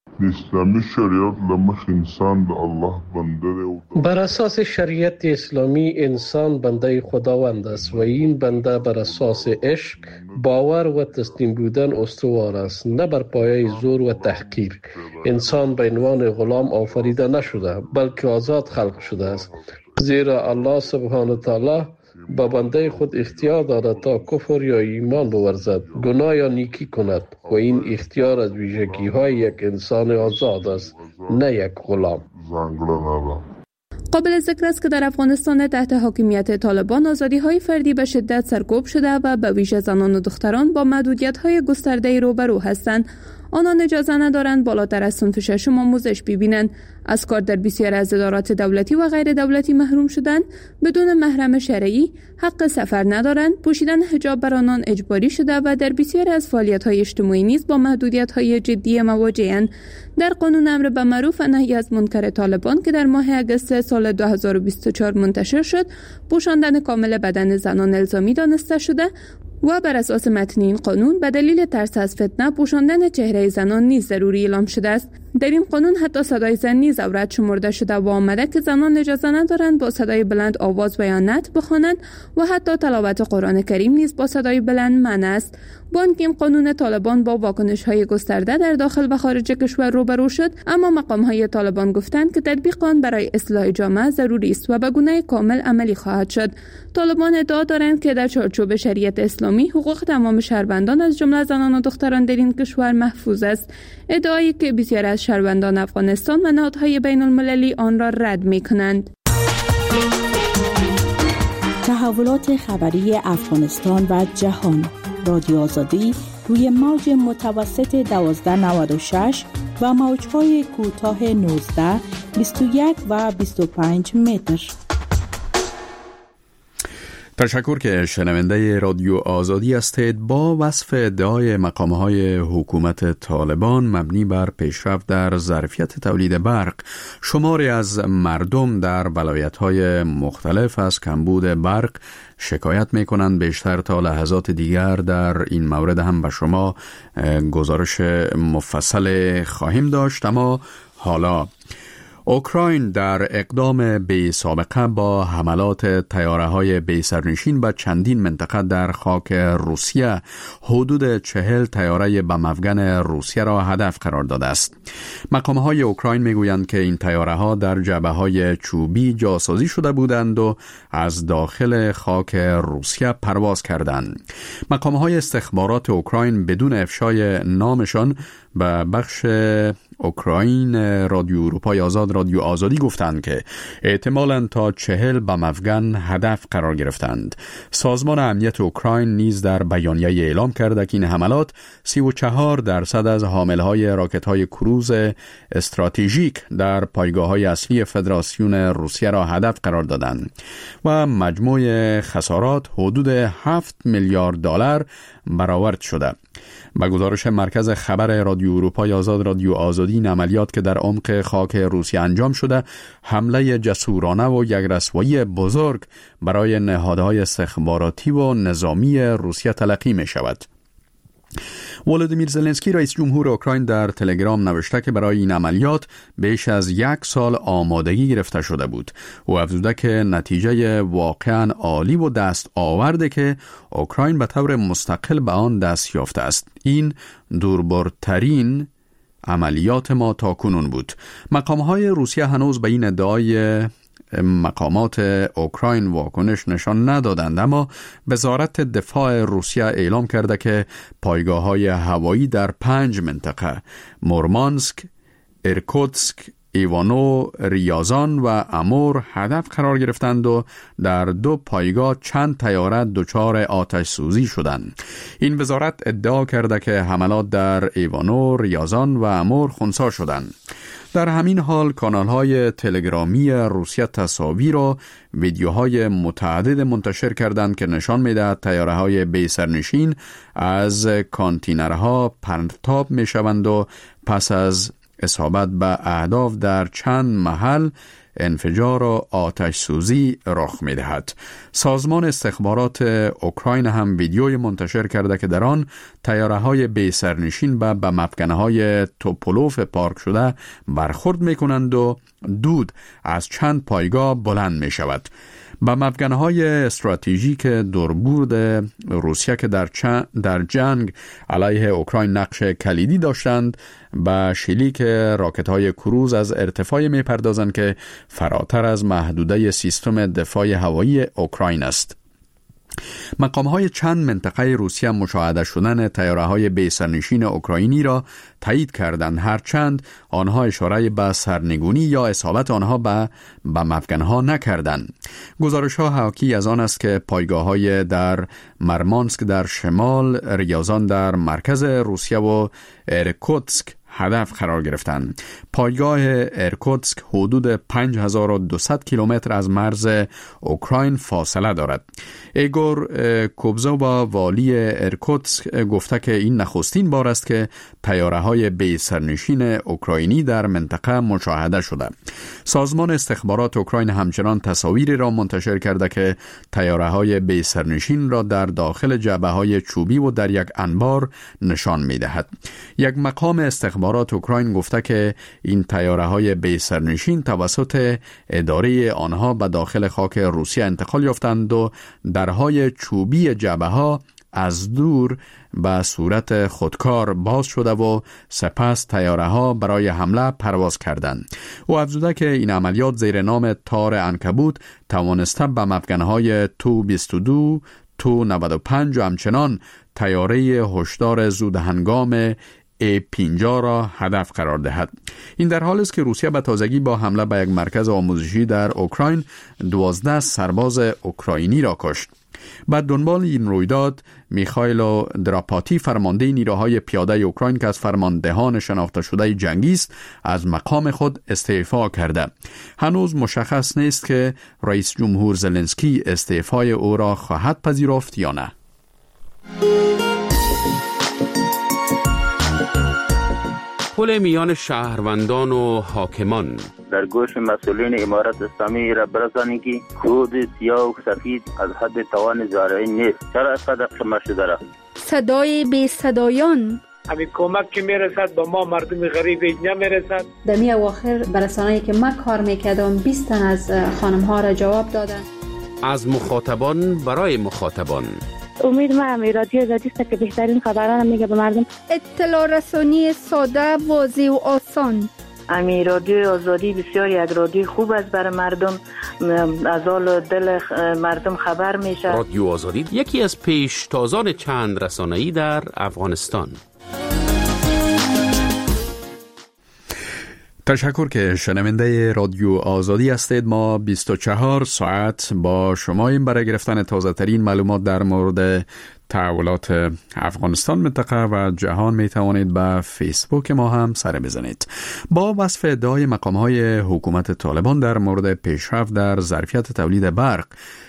اسلامی شریعت لمخ انسان د الله بنده دی. بر اساس شریعت اسلامی انسان بنده خداوند است و این بنده بر اساس عشق، باور و تسلیم بودن استوار است، نه بر پایه زور و تحقیر. انسان به عنوان غلام آفریده نشده، بلکه آزاد خلق شده است، زیرا الله سبحانه و تعالی با بنده خود اختیار دارد تا کفر یا ایمان بورزد، گناه یا نیکی کند و این اختیار از ویژگی‌های یک انسان آزاد است، نه یک غلام. قابل ذکر است که در افغانستان تحت حاکمیت طالبان آزادی‌های فردی به شدت سرکوب شده و به ویژه زنان و دختران با محدودیت‌های گسترده‌ای روبرو هستند. آنان اجازه ندارند بالاتر از صنف ششم آموزش ببینند. از کار در بسیاری از ادارات دولتی و غیر دولتی محروم شدند، بدون محرم شرعی، حق سفر ندارند، پوشیدن حجاب بر آنان اجباری شده و در بسیاری از فعالیت‌های اجتماعی نیز با محدودیت‌های جدی مواجه‌اند. در قانون امر به معروف و نهی از منکر طالبان که در ماه اگست سال 2024 منتشر شد، پوشاندن کامل بدن زنان الزامی دانسته شده و بر اساس متن این قانون به دلیل ترس از فتنه پوشاندن چهره زنان نیز ضروری اعلام شده است. در این قانون حتی صدای زن نیز عورت شمرده شده و آمده که زنان اجازه ندارند با صدای بلند آواز و یا نعت بخوانند و حتی تلاوت قرآن کریم نیز با صدای بلند منع است. با اینکه این قانون طالبان با واکنش‌های گسترده در داخل و خارج کشور روبرو شد، اما مقام‌های طالبان گفتند که تطبیق آن برای اصلاح جامعه ضروری است و به گونه کامل عملی خواهد شد. طالبان ادعا دارند که در چارچوب شریعت اسلامی حقوق تمام شهروندان از جمله زنان و دختران در این کشور محفوظ است. ادعایی که بسیاری از شهروندان افغانستان و نهادهای بین المللی آن را رد می‌کنند. تحولات خبری افغانستان و جهان. رادیو آزادی روی موج متوسط 1296 و موج‌های کوتاه 19، 21 و 25 متر. تشکر که شنونده رادیو آزادی هستید. با وصف ادعای مقام‌های حکومت طالبان مبنی بر پیشرفت در ظرفیت تولید برق، شماری از مردم در ولایت‌های مختلف از کمبود برق شکایت می‌کنند. بیشتر تا لحظات دیگر در این مورد هم به شما گزارش مفصل خواهیم داشت. اما حالا اوکراین در اقدام بی سابقه با حملات طیاره‌های بی سرنشین به چندین منطقه در خاک روسیه حدود 40 طیاره بم افغان روسیه را هدف قرار داده است. مقام‌های اوکراین میگویند که این طیاره‌ها در جبهه‌های چوبی جاسازی شده بودند و از داخل خاک روسیه پرواز کردند. مقام‌های استخبارات اوکراین بدون افشای نامشان به بخش اوکراین رادیو اروپای آزاد رادیو آزادی گفتند که احتمالاً تا 40 بم افغان هدف قرار گرفتند. سازمان امنیت اوکراین نیز در بیانیه اعلام کرده که این حملات 34% از حاملهای راکت‌های کروز استراتژیک در پایگاه‌های اصلی فدراسیون روسیه را هدف قرار دادند و مجموع خسارات حدود 7 میلیارد دلار برآورد شده. با گزارش مرکز خبر رادیو اروپای آزاد رادیو آزادی، این عملیات که در عمق خاک روسیه انجام شده حمله جسورانه و یک رسوایی بزرگ برای نهادهای استخباراتی و نظامی روسیه تلقی می شود. ولودیمیر زلنسکی رئیس جمهور اوکراین در تلگرام نوشته که برای این عملیات بیش از 1 سال آمادگی گرفته شده بود. او افزوده که نتیجه واقعا عالی و دست آورده که اوکراین به طور مستقل به آن دست یافته است. این دوربرترین عملیات ما تا کنون بود. مقام‌های روسیه هنوز به این ادعای مقامات اوکراین واکنش نشان ندادند، اما وزارت دفاع روسیه اعلام کرده که پایگاه‌های هوایی در 5 منطقه مورمانسک، ایرکوتسک، ایوانو، ریازان و امور هدف قرار گرفتند و در 2 پایگاه چند طیاره دچار آتش سوزی شدند. این وزارت ادعا کرده که حملات در ایوانو، ریازان و امور خنثی شدند. در همین حال کانال‌های تلگرامی روسیه تصاویر و ویدیوهای متعدد منتشر کردند که نشان می‌دهد طیاره‌های بی سرنشین از کانتینرها پرتاب می‌شوند و پس از اصابت به اهداف در چند محل انفجار و آتش سوزی رخ می‌دهد. سازمان استخبارات اوکراین هم ویدیوی منتشر کرده که در آن طیاره‌های بی سرنشین به بم‌افکن‌های توپولوف پارک شده برخورد می‌کنند و دود از چند پایگاه بلند می‌شود. بم‌افکن‌های استراتژیک دوربورد روسیه که در جنگ علیه اوکراین نقش کلیدی داشتند با شلیک راکت‌های کروز از ارتفاعی می‌پردازند که فراتر از محدوده سیستم دفاع هوایی اوکراین است. مقام‌های چند منطقه روسیه مشاهده شدن طیاره‌های بی سرنشین اوکراینی را تایید کردند، هرچند آنها اشاره به سرنگونی یا اصابت آنها به مفکن‌ها نکردند. گزارش‌ها حاکی از آن است که پایگاه‌های در مرمانسک در شمال، ریازان در مرکز روسیه و ایرکوتسک هدف قرار گرفتند. پایگاه ایرکوتسک حدود 5200 کیلومتر از مرز اوکراین فاصله دارد. ایگور کوبزووا والی ایرکوتسک گفته که این نخستین بار است که طیاره‌های بی سرنشین اوکراینی در منطقه مشاهده شده. سازمان استخبارات اوکراین همچنان تصاویری را منتشر کرده که طیاره‌های بی سرنشین را در داخل جعبه‌های چوبی و در یک انبار نشان می‌دهد. یک مقام استخبارات اوکراین گفته که این طیاره‌های بی سرنشین توسط اداره آنها به داخل خاک روسیه انتقال یافتند و درهای چوبی جعبه‌ها از دور به صورت خودکار باز شده و سپس طیاره‌ها برای حمله پرواز کردند. او افزوده که این عملیات زیر نام تار عنکبوت توانسته به مفکن‌های تو 22 تو 95 و همچنان طیاره هشدار زود هنگام A-50 را هدف قرار دهد. این در حالی است که روسیه به تازگی با حمله به یک مرکز آموزشی در اوکراین 12 سرباز اوکراینی را کشت. بعد دنبال این رویداد میخائیل دراپاتی فرمانده نیروهای پیاده اوکراین که از فرماندهان شناخته شده جنگی است از مقام خود استعفا کرده. هنوز مشخص نیست که رئیس جمهور زلنسکی استعفای او را خواهد پذیرفت یا نه. پل میان شهروندان و حاکمان در گوش مسئولین امارت اسلامی را برسانید که کود سیاه و سفید از حد توان زارعی نیست. چرا اینقدر قمه شده را؟ صدای بی صدایان همین کمک که میرسد به ما مردم غریب نمیرسد. در می اواخر برسانه‌ای که من کار میکردم 20 تن از خانم ها را جواب دادن. از مخاطبان برای مخاطبان. امید ما رادیو آزادی است که بهترین خبران میگه به مردم. اطلاع رسانی ساده، واضح و آسان. امی رادیو آزادی بسیار یک رادیو خوب است برای مردم، از حال دل مردم خبر میشه. رادیو آزادی یکی از پیشتازان چند رسانه‌ای در افغانستان. تشکر که شنونده رادیو آزادی هستید. ما 24 ساعت با شماییم برای گرفتن تازه ترین معلومات در مورد تحولات افغانستان، منطقه و جهان. می توانید به فیسبوک ما هم سر بزنید. با وصف ادعای مقام‌های حکومت طالبان در مورد پیشرفت در ظرفیت تولید برق،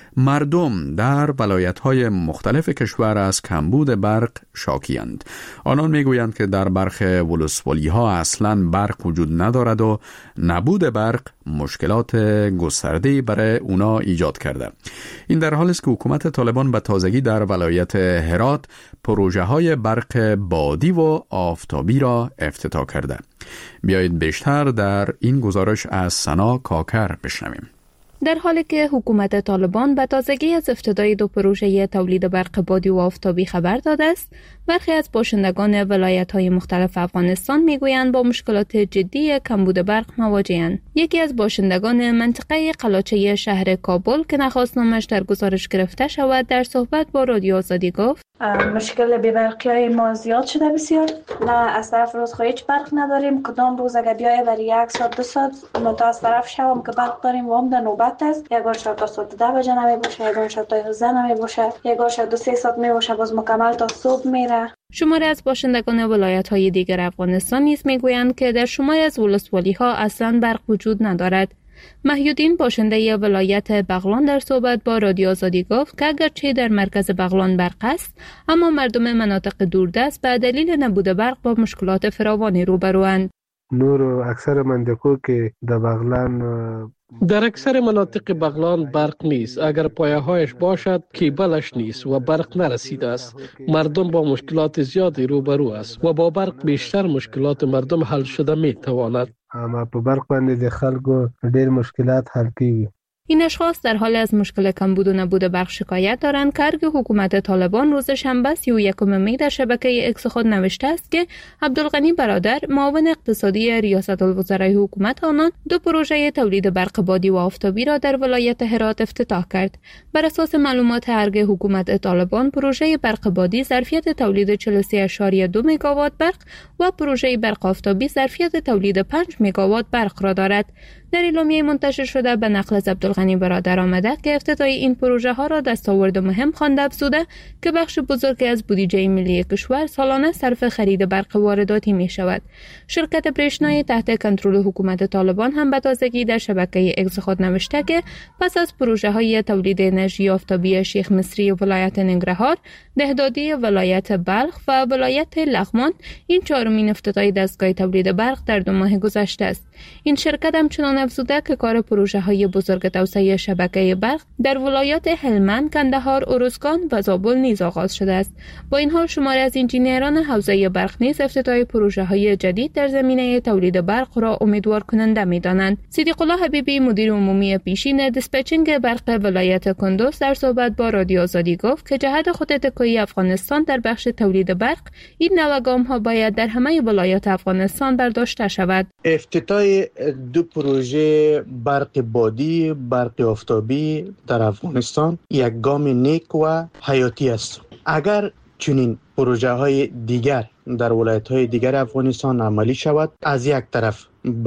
مردم در ولایت‌های مختلف کشور از کمبود برق شاکی‌اند. آنان می‌گویند که در برخی ولسوالی‌ها اصلاً برق وجود ندارد و نبود برق مشکلات گسترده‌ای برای اونا ایجاد کرده. این در حالی است که حکومت طالبان به تازگی در ولایت هرات پروژه‌های برق بادی و آفتابی را افتتاح کرده. بیایید بیشتر در این گزارش از سنا کاکر بشنویم. در حالی که حکومت طالبان به تازگی از افتتاح 2 پروژه تولید برق بادی و آفتابی خبر داده است، برخی از باشندگان ولایت‌های مختلف افغانستان می‌گویند با مشکلات جدی کمبود برق مواجه‌اند. یکی از باشندگان منطقه قلاچه شهر کابل که نخواست نامش در گزارش گرفته شود، در صحبت با رادیو آزادی گفت: مشکل بی‌برقی‌های ما زیاد شده بسیار. نه از طرف روزخو هیچ برق نداریم. کدام روز اگه بیایه برای 1 ساعت 2 ساعت تا از طرف شبم که برق داریم و هم در نوبت است. یگار شب تا ساعت 10 بجه نمی باشه، یگار شب تا 11 نمی باشه، یگار شب 2-3 ساعت می باشه باز مکمل تا صبح میره. شماری از باشندگان ولایت‌های دیگر افغانستان نیز میگویند که در شماری از ولسوالی‌ها اصلاً برق وجود ندارد. محیودین باشنده ولایت بغلان در صحبت با رادیو آزادی گفت که اگرچه در مرکز بغلان برق است، اما مردم مناطق دوردست به دلیل نبود برق با مشکلات فراوانی روبروند. نور اکثر منطقو که در بغلان در اکثر مناطق بغلان برق نیست. اگر پایه‌هایش باشد کیبلش نیست و برق نرسیده است. مردم با مشکلات زیادی روبرو است و با برق بیشتر مشکلات مردم حل شده میتواند. اما په برق باندې د خلکو ډېر مشکلات حل کیږي. این اشخاص در حال از مشکل کمبود و نبود برق شکایت دارند که ارگ حکومت طالبان روز شنبه 31 می در شبکه اکس خود نوشته است که عبدالغنی برادر معاون اقتصادی ریاست الوزرای حکومت آنان 2 پروژه تولید برق بادی و آفتابی را در ولایت هرات افتتاح کرد. بر اساس معلومات ارگ حکومت طالبان، پروژه برق بادی ظرفیت تولید 43.2 مگاوات برق و پروژه برق آفتابی ظرفیت تولید 5 مگاوات برق را دارد. در اعلامیه منتشر شده به نقل از عبدالغنی برادر آمده که افتتاح این پروژه ها را دستاورد مهم خوانده افزوده که بخش بزرگی از بودجه ملی کشور سالانه صرف خرید برق وارداتی می شود. شرکت برشنای تحت کنترل حکومت طالبان هم به تازگی در شبکه اکس خود نوشته که پس از پروژه های تولید انرژی آفتابی شیخ مصری ولایت ننگرهار، دهدادی ولایت بلخ و ولایت لغمان، این 4مین افتتاح دستگاه تولید برق در 2 ماه گذشته است. این شرکت همچنان افزوده که کار پروژه های بزرگ توسعه شبکه برق در ولایات هلمند، کندهار، ارزگان و زابل نیز آغاز شده است. با این حال شماری از انجینران حوزه برق نیز افتتاح پروژه های جدید در زمینه تولید برق را امیدوار کننده می‌دانند. صدیق الله حبیبی مدیر عمومی پیشین دیسپچینگ برق ولایت کندوز در صحبت با رادیو آزادی گفت که جهت خود تکیه افغانستان در بخش تولید برق این نوع گام‌ها باید در همه ولایات افغانستان برداشته شود. افتتاح 2 پروژه برق بادی، برق آفتابی در افغانستان یک گام نیک و حیاتی است. اگر چنین پروژه های دیگر در ولایت های دیگر افغانستان عملی شود، از یک طرف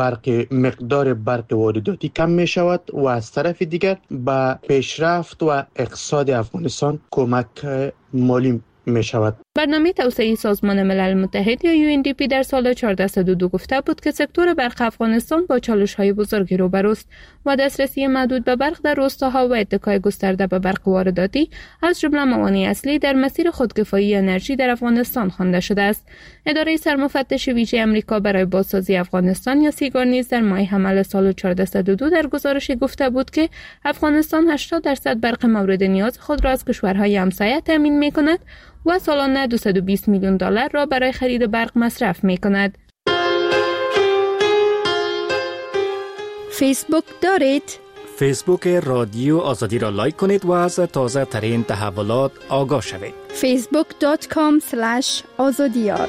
مقدار برق وارداتی کم می شود و از طرف دیگر به پیشرفت و اقتصاد افغانستان کمک مالی می شود. برنامه توسعه سازمان ملل متحد یا UNDP در سال 1402 گفته بود که سکتور برق افغانستان با چالش‌های بزرگی روبروست و دسترسی محدود به برق در روستاها و اتکای گسترده به برق وارداتی از جمله موانع اصلی در مسیر خودکفایی انرژی در افغانستان خوانده شده است. اداره سرمفتش ویژه آمریکا برای بازسازی افغانستان یا سیگار نیز در ماه حمل سال 1402 در گزارشی گفته بود که افغانستان 80% برق مورد نیاز خود را از کشورهای همسایه تامین می‌کند و سالانه $220 میلیون را برای خرید برق مصرف می کند. فیسبوک دارید؟ فیسبوک رادیو آزادی را لایک کنید و از تازه ترین تحولات آگاه شوید. facebook.com/azadiyar.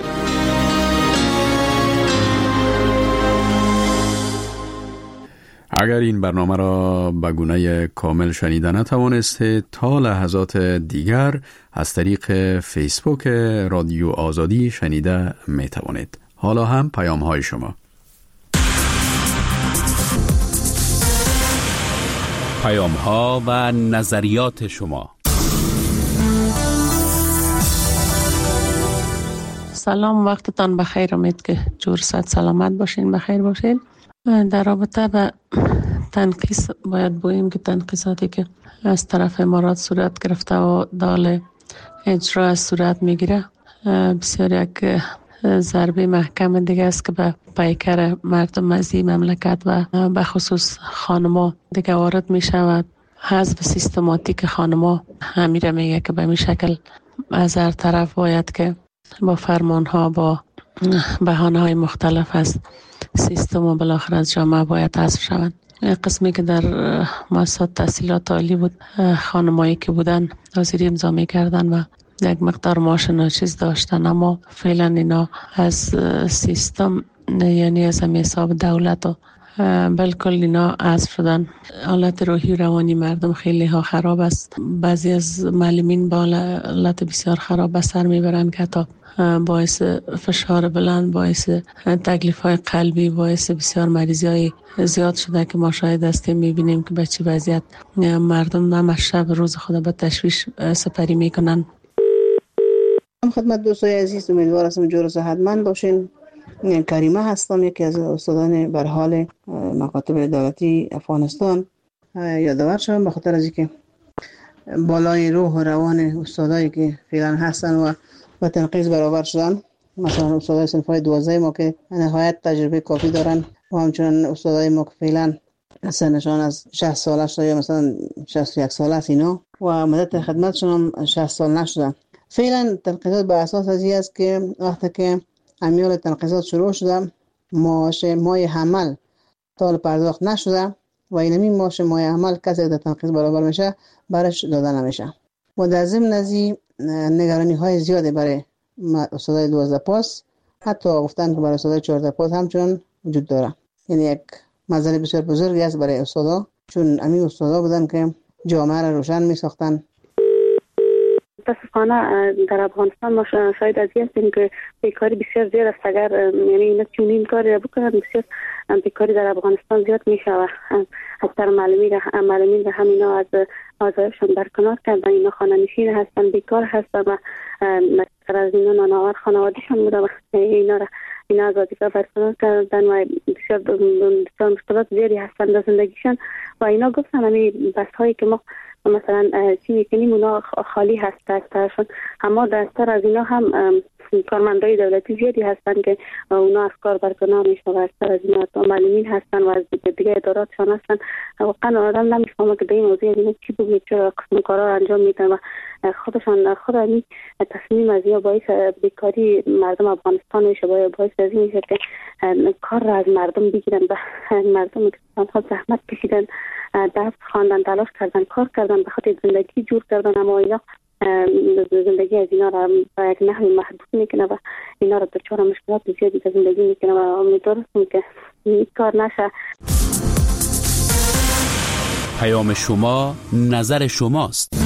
اگر این برنامه را به گونه کامل شنیده نتوانستید، تا لحظات دیگر از طریق فیسبوک رادیو آزادی شنیده می توانید. حالا هم پیام های شما. پیام ها و نظریات شما. سلام، وقتتان بخیر. امید که جور صحت سلامت باشین، بخیر باشین. در رابطه به تنقیص باید بگوییم که تنقیصاتی که از طرف امارات صورت گرفته و دال اجرا صورت میگیره بسیار یک ضربه محکم دیگه است که به پیکر مردم از این مملکت و به خصوص خانما دیگه وارد می شود. حذف سیستماتیک خانما همیره میگه که به این شکل از هر طرف باید که با فرمان ها با بهانه های مختلف از سیستم و بالاخره از جامعه باید حذف شوند. قسمی که در مؤسسات تحصیلات عالی بود، خانمایی که بودن حاضری امضا می‌کردن و یک مقدار معاش ناچیز داشتن، اما فعلا اینا از سیستم یعنی از حساب دولت و بالکل اینا حذف شدن. حالت روحی و روانی مردم خیلی ها خراب است. بعضی از معلمین با حالت بسیار خراب به سر میبرن که تا باعث فشار بلند، باعث تکلیف های قلبی، باعث بسیار مریضی های زیاد شده که ما شاید هستیم میبینیم که به چه وضعیت مردم هم شب روز خود به تشویش سپری میکنن. خدمت دوستای عزیز، امیدوار هستم جور و صحتمند باشین. کریمه هستم، یکی از استادان به حال مکاتب دولتی افغانستان. یادآور شدم به خاطر از اینکه بالای روح و روان استادایی که فعلا هستن و با تنقیص برابر شدن، مثلا استادای صنفای 12 ما که نهایت تجربه کافی دارن و همچنین استادای ما که فعلا سنشان از 60 ساله شده یا مثلا 61 ساله است اینا و مدت خدمتشون هم 60 سال نشده. فعلا تنقیصات به اساس از این است که وقتی که امیال تنقیصات شروع شده، معاش مای حمل تا پرداخت نشده و اینمی معاش مایه عمل کسی در تنقیص برابر میشه برش داده نمیشه. و در ضمن از نگرانی های زیاده برای استادای 12 پاس، حتی گفتن که برای استادای 14 پاس همچنان وجود داره. یعنی یک مسئله بسیار بزرگی است برای استادا، چون همین استادا بودن که جامعه را روشن می ساختن. متاسفانه در افغانستان ما شاید از این هستیم که بیکاری بسیار زیاد است. اگر یعنی اینا چنین کاری بکنن بسیار بیکاری در افغانستان زیاد میشه و اکثر معلمین همینا از آزایشون برکنار کردن. اینا خانه نشین هستن، بیکار هستن و از اینا نانآور خانوادهشون بوده و اینا از آزادی برکنار کردن و بسیار مشکلات زیادی هستن در زندگیشون. و اینا گفتن همین بس هایی که ما مثلا چی میکنیم اونا خالی هست دستشون، اما دستر از اینا هم کارمندای دولتی زیادی هستن که اونا از کار برکنار میشن و دستر از اینا معلمین هستن و از دیگه اداراتشان هستن. واقعا آدم نمیفهمه که به این موضوع اینا چی بود، چرا قسم کارا انجام میدن و خود این تصمیم از یا باعث بیکاری مردم افغانستان میشه، باعث از این میشه که کار را از مردم بگیرن و مردم که زحمت کشیدن، درس خواندن، تلاش کردن، کار کردن، به خاطر زندگی جور کردن، اما اینا زندگی از اینا را به یک نحوی محدود میکنه و اینا را دچار مشکلات زیادی در زندگی میکنه و امیدوارم که این کار نشه. پیام شما، نظر شماست.